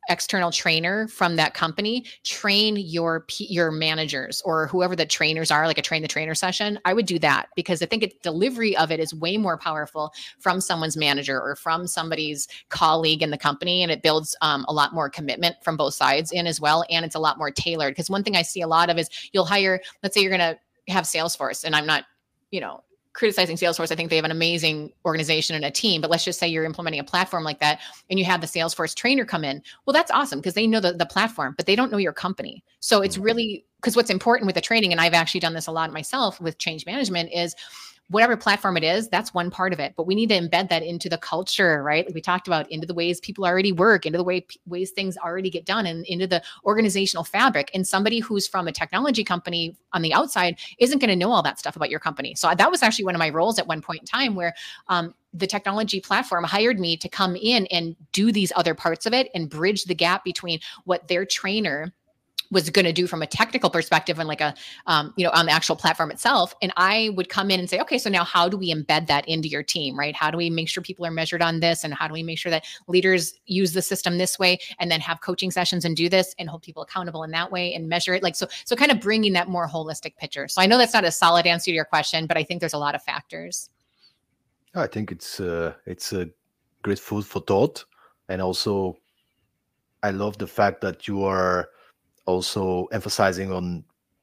external trainer from that company train your managers or whoever the trainers are, like a train the trainer session. I would do that because I think delivery of it is way more powerful from someone's manager or from somebody's colleague in the company. And it builds a lot more commitment from both sides in as well. And it's a lot more tailored, because one thing I see a lot of is you'll hire, let's say you're going to have Salesforce, and I'm not, criticizing Salesforce. I think they have an amazing organization and a team, but let's just say you're implementing a platform like that and you have the Salesforce trainer come in. Well, that's awesome because they know the platform, but they don't know your company. So it's really, because what's important with the training, and I've actually done this a lot myself with change management, is whatever platform it is, that's one part of it. But we need to embed that into the culture, right? Like we talked about, into the ways people already work, into the ways things already get done, and into the organizational fabric. And somebody who's from a technology company on the outside isn't going to know all that stuff about your company. So that was actually one of my roles at one point in time, where the technology platform hired me to come in and do these other parts of it and bridge the gap between what their trainer was going to do from a technical perspective and like on the actual platform itself. And I would come in and say, okay, so now how do we embed that into your team, right? How do we make sure people are measured on this? And how do we make sure that leaders use the system this way, and then have coaching sessions and do this and hold people accountable in that way and measure it? So kind of bringing that more holistic picture. So I know that's not a solid answer to your question, but I think there's a lot of factors. I think it's a great food for thought. And also, I love the fact that you are also emphasizing on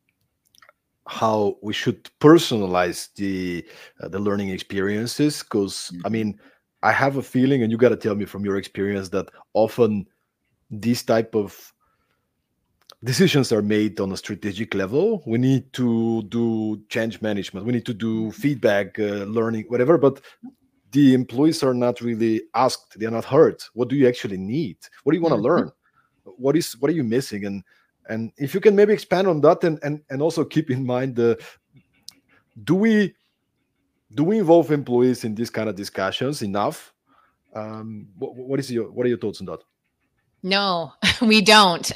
how we should personalize the learning experiences. Because I mean, I have a feeling, and you got to tell me from your experience, that often these type of decisions are made on a strategic level. We need to do change management, we need to do feedback, learning, whatever, but the employees are not really asked, they're not heard. What do you actually need? What do you want to learn? What are you missing? And if you can maybe expand on that, and also keep in mind, do we involve employees in these kind of discussions enough? What are your thoughts on that? No, we don't.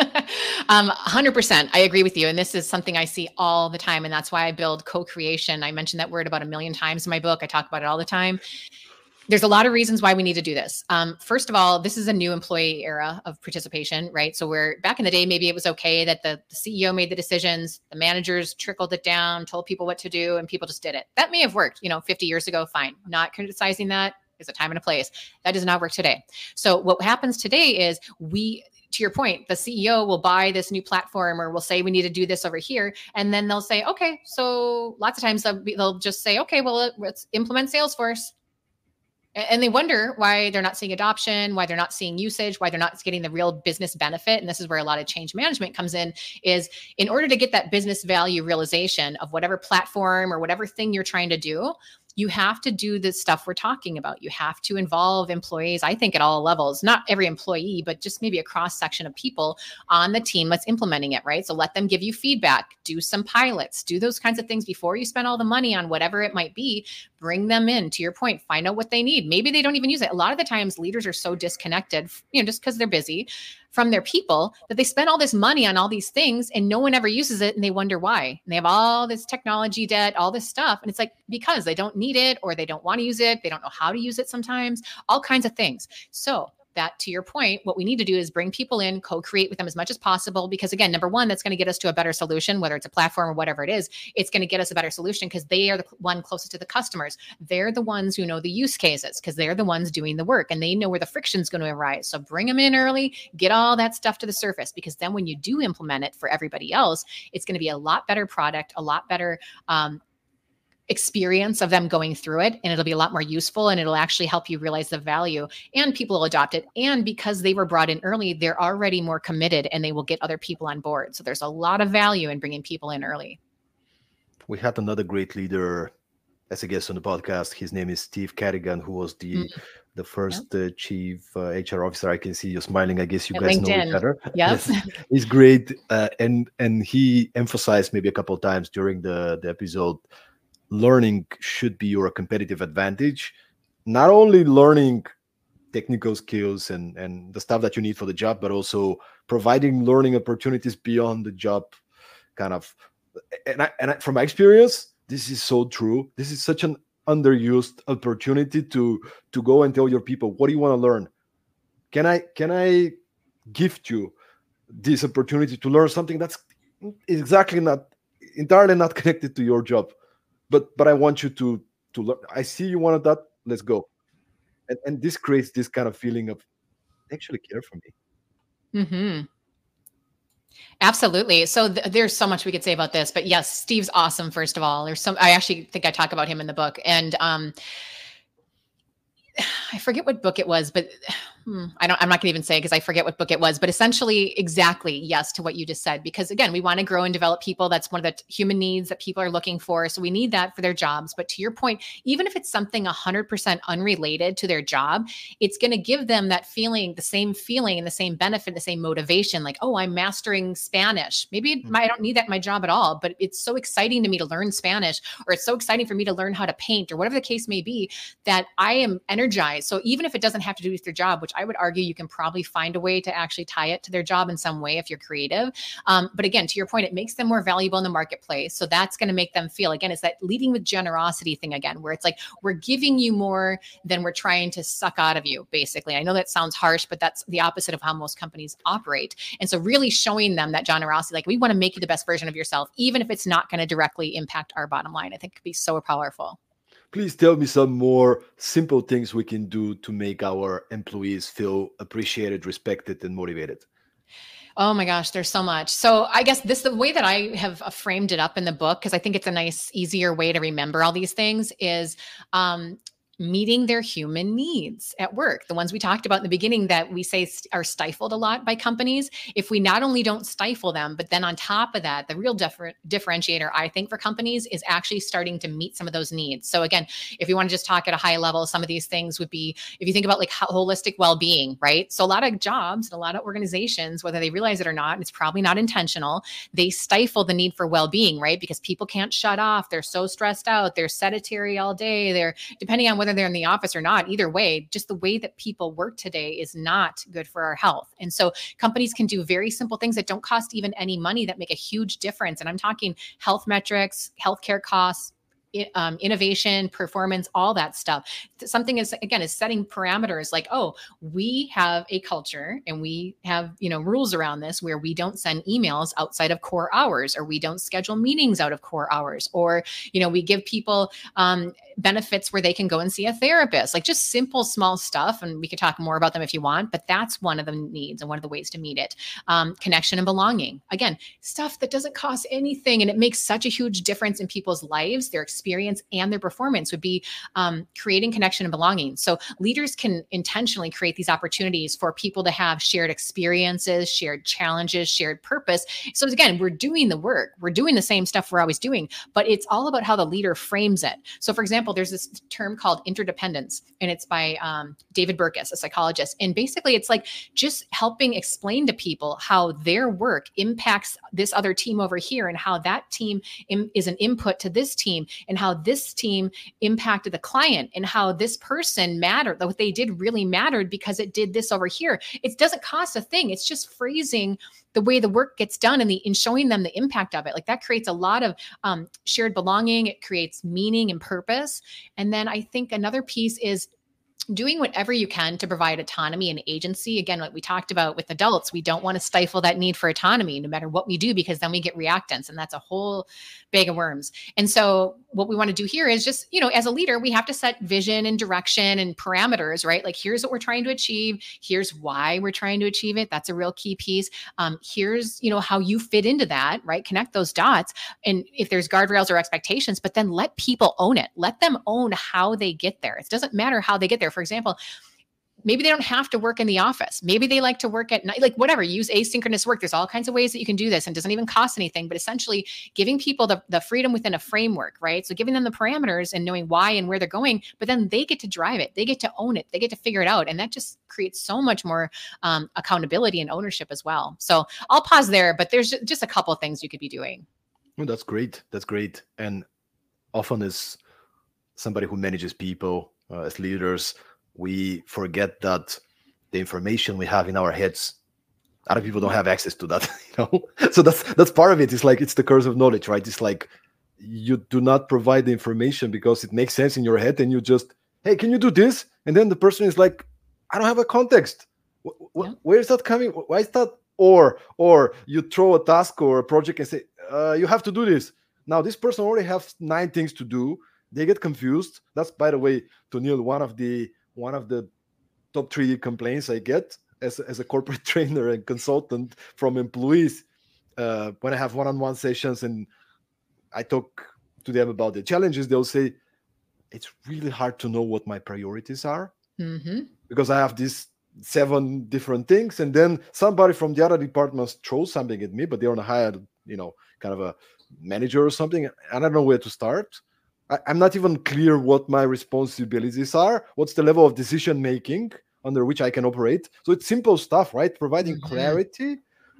100%. I agree with you. And this is something I see all the time. And that's why I build co-creation. I mentioned that word about 1 million times in my book. I talk about it all the time. There's a lot of reasons why we need to do this. First of all, this is a new employee era of participation, right? So where back in the day, maybe it was okay that the CEO made the decisions, the managers trickled it down, told people what to do, and people just did it. That may have worked, 50 years ago, fine. Not criticizing that. There's a time and a place. That does not work today. So what happens today is to your point, the CEO will buy this new platform, or will say, we need to do this over here. And then they'll say, okay, so lots of times they'll just say, okay, well, let's implement Salesforce. And they wonder why they're not seeing adoption, why they're not seeing usage, why they're not getting the real business benefit. And this is where a lot of change management comes is in order to get that business value realization of whatever platform or whatever thing you're trying to do, you have to do the stuff we're talking about. You have to involve employees, I think, at all levels, not every employee, but just maybe a cross section of people on the team that's implementing it, right? So let them give you feedback, do some pilots, do those kinds of things before you spend all the money on whatever it might be. Bring them in, to your point, find out what they need. Maybe they don't even use it. A lot of the times leaders are so disconnected, just because they're busy, from their people, that they spend all this money on all these things and no one ever uses it, and they wonder why. And they have all this technology debt, all this stuff. And it's like, because they don't need it, or they don't want to use it. They don't know how to use it sometimes, all kinds of things. So that, to your point, what we need to do is bring people in, co-create with them as much as possible. Because again, number one, that's going to get us to a better solution, whether it's a platform or whatever it is. It's going to get us a better solution because they are the one closest to the customers. They're the ones who know the use cases because they're the ones doing the work and they know where the friction is going to arise. So bring them in early, get all that stuff to the surface, because then when you do implement it for everybody else, it's going to be a lot better product, a lot better experience of them going through it, and it'll be a lot more useful, and it'll actually help you realize the value, and people will adopt it. And because they were brought in early, they're already more committed and they will get other people on board. So there's a lot of value in bringing people in early. We had another great leader as a guest on the podcast. His name is Steve Cadigan, who was the first chief HR officer. I can see you smiling. I guess you guys know each other. Yes. He's great. And he emphasized maybe a couple of times during the episode, learning should be your competitive advantage. Not only learning technical skills and the stuff that you need for the job, but also providing learning opportunities beyond the job kind of. And from my experience, this is so true. This is such an underused opportunity to go and tell your people, what do you want to learn? Can I gift you this opportunity to learn something that's exactly not entirely not connected to your job, but I want you to learn. I see you wanted that. Let's go. And this creates this kind of feeling of they actually care for me. Mm-hmm. Absolutely. So there's so much we could say about this, but yes, Steve's awesome. First of all, I actually think I talk about him in the book, and I forget what book it was, but I'm not going to even say because I forget what book it was, but essentially exactly yes to what you just said, because again, we want to grow and develop people. That's one of the human needs that people are looking for. So we need that for their jobs. But to your point, even if it's something 100% unrelated to their job, it's going to give them that feeling, the same feeling and the same benefit, the same motivation. Like, oh, I'm mastering Spanish. Maybe I don't need that in my job at all, but it's so exciting to me to learn Spanish, or it's so exciting for me to learn how to paint, or whatever the case may be, that I am energized. So even if it doesn't have to do with their job, which I would argue you can probably find a way to actually tie it to their job in some way if you're creative. But again, to your point, it makes them more valuable in the marketplace. So that's going to make them feel, again, it's that leading with generosity thing again, where it's like, we're giving you more than we're trying to suck out of you, basically. I know that sounds harsh, but that's the opposite of how most companies operate. And so really showing them that generosity, like, we want to make you the best version of yourself, even if it's not going to directly impact our bottom line, I think could be so powerful. Please tell me some more simple things we can do to make our employees feel appreciated, respected, and motivated. Oh my gosh, there's so much. So I guess the way that I have framed it up in the book, because I think it's a nice, easier way to remember all these things, is meeting their human needs at work. The ones we talked about in the beginning that we say are stifled a lot by companies. If we not only don't stifle them, but then on top of that, the real differentiator, I think, for companies is actually starting to meet some of those needs. So again, if you want to just talk at a high level, some of these things would be, if you think about like holistic well-being, right? So a lot of jobs and a lot of organizations, whether they realize it or not, it's probably not intentional, they stifle the need for well-being, right? Because people can't shut off. They're so stressed out. They're sedentary all day. They're, depending on whether they're in the office or not, either way, just the way that people work today is not good for our health. And so companies can do very simple things that don't cost even any money that make a huge difference. And I'm talking health metrics, healthcare costs, innovation, performance, all that stuff. Something is, again, is setting parameters like, oh, we have a culture and we have, rules around this where we don't send emails outside of core hours, or we don't schedule meetings out of core hours, or, we give people benefits where they can go and see a therapist, like just simple, small stuff. And we could talk more about them if you want, but that's one of the needs and one of the ways to meet it. Connection and belonging. Again, stuff that doesn't cost anything. And it makes such a huge difference in people's lives, their experience and their performance would be creating connection and belonging. So leaders can intentionally create these opportunities for people to have shared experiences, shared challenges, shared purpose. So again, we're doing the work, we're doing the same stuff we're always doing, but it's all about how the leader frames it. So for example, there's this term called interdependence, and it's by David Burkus, a psychologist. And basically it's like just helping explain to people how their work impacts this other team over here, and how that team is an input to this team, and how this team impacted the client, and how this person mattered, what they did really mattered because it did this over here. It doesn't cost a thing. It's just phrasing the way the work gets done and showing them the impact of it. Like that creates a lot of shared belonging. It creates meaning and purpose. And then I think another piece is doing whatever you can to provide autonomy and agency. Again, what we talked about with adults, we don't want to stifle that need for autonomy no matter what we do, because then we get reactance, and that's a whole bag of worms. And so what we want to do here is just, as a leader, we have to set vision and direction and parameters, right? Like, here's what we're trying to achieve. Here's why we're trying to achieve it. That's a real key piece. Here's, how you fit into that, right? Connect those dots. And if there's guardrails or expectations, but then let people own it. Let them own how they get there. It doesn't matter how they get there. For example, maybe they don't have to work in the office. Maybe they like to work at night, like whatever, use asynchronous work. There's all kinds of ways that you can do this, and it doesn't even cost anything, but essentially giving people the freedom within a framework, right? So giving them the parameters and knowing why and where they're going, but then they get to drive it. They get to own it. They get to figure it out. And that just creates so much more accountability and ownership as well. So I'll pause there, but there's just a couple of things you could be doing. Well, that's great. That's great. And often as somebody who manages people, as leaders, we forget that the information we have in our heads, other people don't have access to that, So that's part of it. It's like, it's the curse of knowledge, right? It's like you do not provide the information because it makes sense in your head, and you just, hey, can you do this? And then the person is like, I don't have a context. Yeah. Where's that coming? Why is that? Or you throw a task or a project and say, you have to do this. Now this person already has 9 things to do. They get confused. That's, by the way, to Neil, one of the top 3 complaints I get as a corporate trainer and consultant from employees when I have one-on-one sessions and I talk to them about the challenges. They'll say, it's really hard to know what my priorities are because I have these 7 different things, and then somebody from the other departments throws something at me, but they're on a higher, kind of a manager or something, and I don't know where to start. I'm not even clear what my responsibilities are. What's the level of decision making under which I can operate? So it's simple stuff, right? Providing clarity.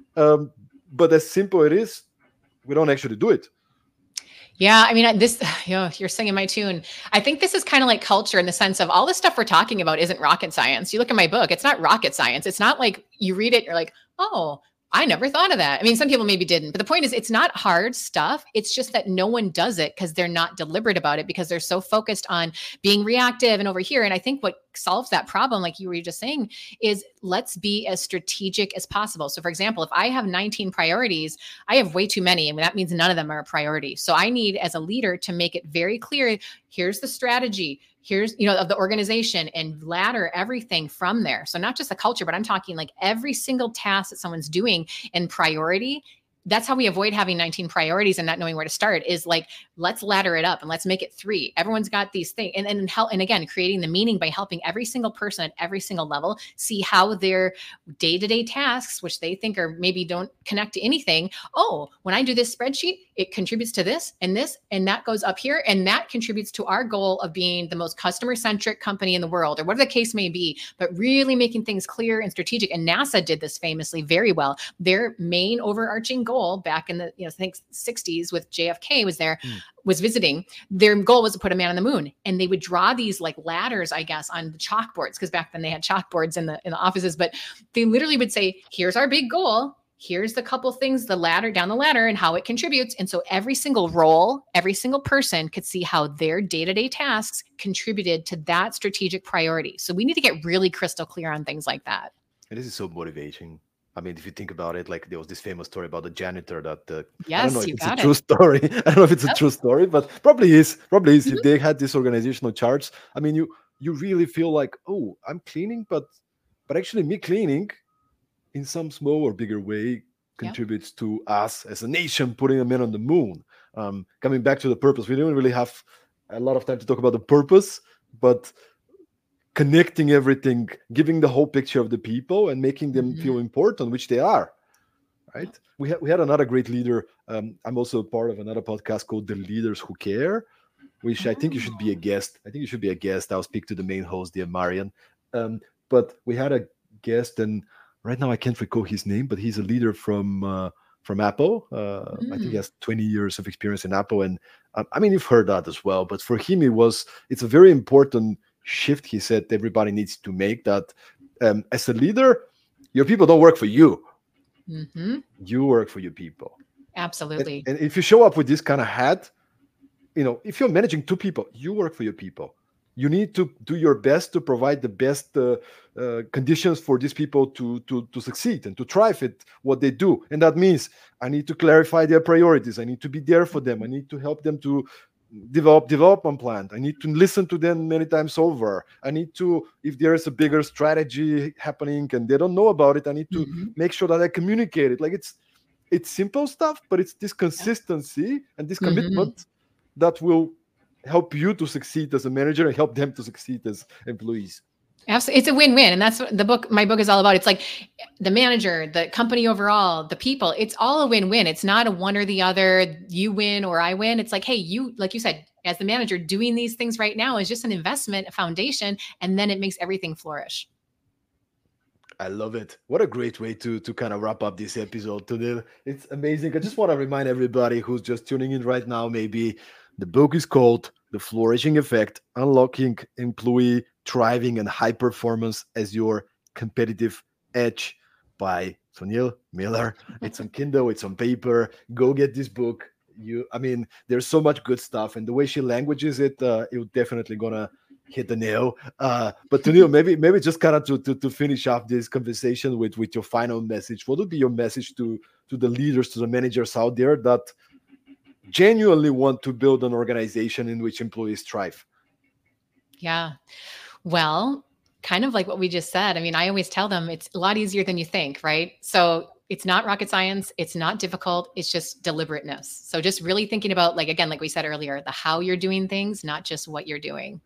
But as simple it is, we don't actually do it. Yeah, I mean, this, you're singing my tune. I think this is kind of like culture in the sense of all the stuff we're talking about isn't rocket science. You look at my book, it's not rocket science. It's not like you read it, you're like, oh, I never thought of that. I mean, some people maybe didn't, but the point is it's not hard stuff. It's just that no one does it because they're not deliberate about it because they're so focused on being reactive and over here. And I think what solves that problem, like you were just saying, is let's be as strategic as possible. So for example, if I have 19 priorities, I have way too many. And that means none of them are a priority. So I need, as a leader, to make it very clear, here's the strategy, here's, of the organization, and ladder everything from there. So not just the culture, but I'm talking like every single task that someone's doing in priority. That's how we avoid having 19 priorities and not knowing where to start, is like, let's ladder it up and let's make it 3. Everyone's got these things. And help, and again, creating the meaning by helping every single person at every single level see how their day-to-day tasks, which they think are maybe don't connect to anything. Oh, when I do this spreadsheet, it contributes to this, and that goes up here. And that contributes to our goal of being the most customer-centric company in the world, or whatever the case may be, but really making things clear and strategic. And NASA did this famously very well. Their main overarching goal back in the, I think 60s with JFK was visiting, their goal was to put a man on the moon. And they would draw these like ladders, I guess, on the chalkboards, because back then they had chalkboards in the offices, but they literally would say, here's our big goal. Here's the couple things, the ladder, down the ladder, and how it contributes. And so every single role, every single person could see how their day-to-day tasks contributed to that strategic priority. So we need to get really crystal clear on things like that. And this is so motivating. I mean, if you think about it, like there was this famous story about the janitor that yes, I don't know if it's a true story. I don't know if it's a true story, but probably is. If they had this organizational charts, I mean, you really feel like, oh, I'm cleaning, but actually me cleaning in some small or bigger way contributes to us as a nation putting a man on the moon. Coming back to the purpose, we don't really have a lot of time to talk about the purpose, but connecting everything, giving the whole picture of the people and making them feel important, which they are, right? We had another great leader. I'm also part of another podcast called The Leaders Who Care, which I think you should be a guest. I'll speak to the main host, dear Marian. But we had a guest, and right now I can't recall his name, but he's a leader from Apple. I think he has 20 years of experience in Apple. And I mean, you've heard that as well. But for him, it's a very important shift, he said, everybody needs to make, that as a leader, your people don't work for you. You work for your people. Absolutely. And if you show up with this kind of hat, if you're managing 2 people, you work for your people. You need to do your best to provide the best conditions for these people to succeed and to thrive at what they do. And that means I need to clarify their priorities. I need to be there for them. I need to help them to development plan. I need to listen to them many times over. I need to, if there's a bigger strategy happening and they don't know about it, I need to make sure that I communicate it. Like it's simple stuff, but it's this consistency and this commitment that will help you to succeed as a manager and help them to succeed as employees. Absolutely. It's a win-win. And that's what my book is all about. It's like the manager, the company overall, the people, it's all a win-win. It's not a one or the other, you win or I win. It's like, hey, like you said, as the manager, doing these things right now is just an investment, a foundation, and then it makes everything flourish. I love it. What a great way to kind of wrap up this episode today. It's amazing. I just want to remind everybody who's just tuning in right now, maybe the book is called The Flourishing Effect, Unlocking Employee Thriving and High Performance as Your Competitive Edge by Sunil Miller. It's on Kindle, it's on paper. Go get this book. There's so much good stuff, and the way she languages it, you're definitely gonna hit the nail. But Tennille, maybe just kind of to finish off this conversation with your final message. What would be your message to the leaders, to the managers out there that genuinely want to build an organization in which employees thrive? Yeah. Well, kind of like what we just said. I mean, I always tell them it's a lot easier than you think, right? So it's not rocket science. It's not difficult. It's just deliberateness. So just really thinking about, like, again, like we said earlier, the how you're doing things, not just what you're doing.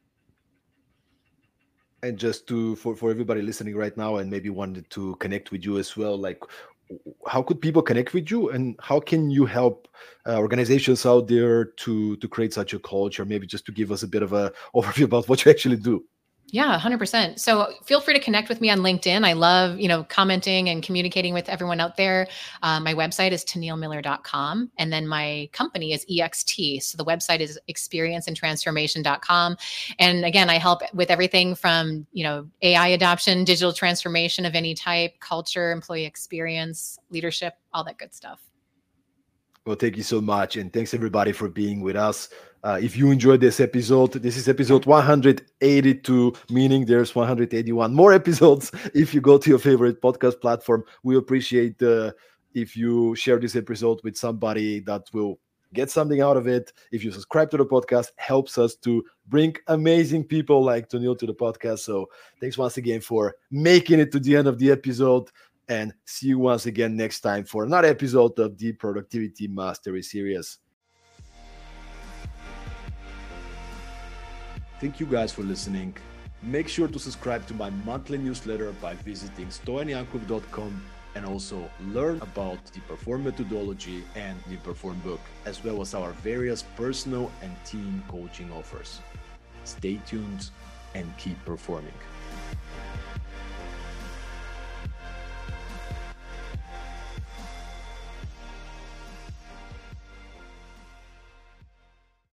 And just for everybody listening right now and maybe wanted to connect with you as well, like, how could people connect with you, and how can you help organizations out there to create such a culture? Maybe just to give us a bit of a overview about what you actually do. Yeah, 100%. So feel free to connect with me on LinkedIn. I love, commenting and communicating with everyone out there. My website is tennillemiller.com. And then my company is EXT. So the website is experienceandtransformation.com. And again, I help with everything from, AI adoption, digital transformation of any type, culture, employee experience, leadership, all that good stuff. Well, thank you so much. And thanks everybody for being with us. If you enjoyed this episode, this is episode 182, meaning there's 181 more episodes. If you go to your favorite podcast platform, we appreciate if you share this episode with somebody that will get something out of it. If you subscribe to the podcast, helps us to bring amazing people like Tennille to the podcast. So thanks once again for making it to the end of the episode. And see you once again next time for another episode of the Productivity Mastery Series. Thank you guys for listening. Make sure to subscribe to my monthly newsletter by visiting stoyanyankov.com and also learn about the Perform methodology and the Perform book, as well as our various personal and team coaching offers. Stay tuned and keep performing.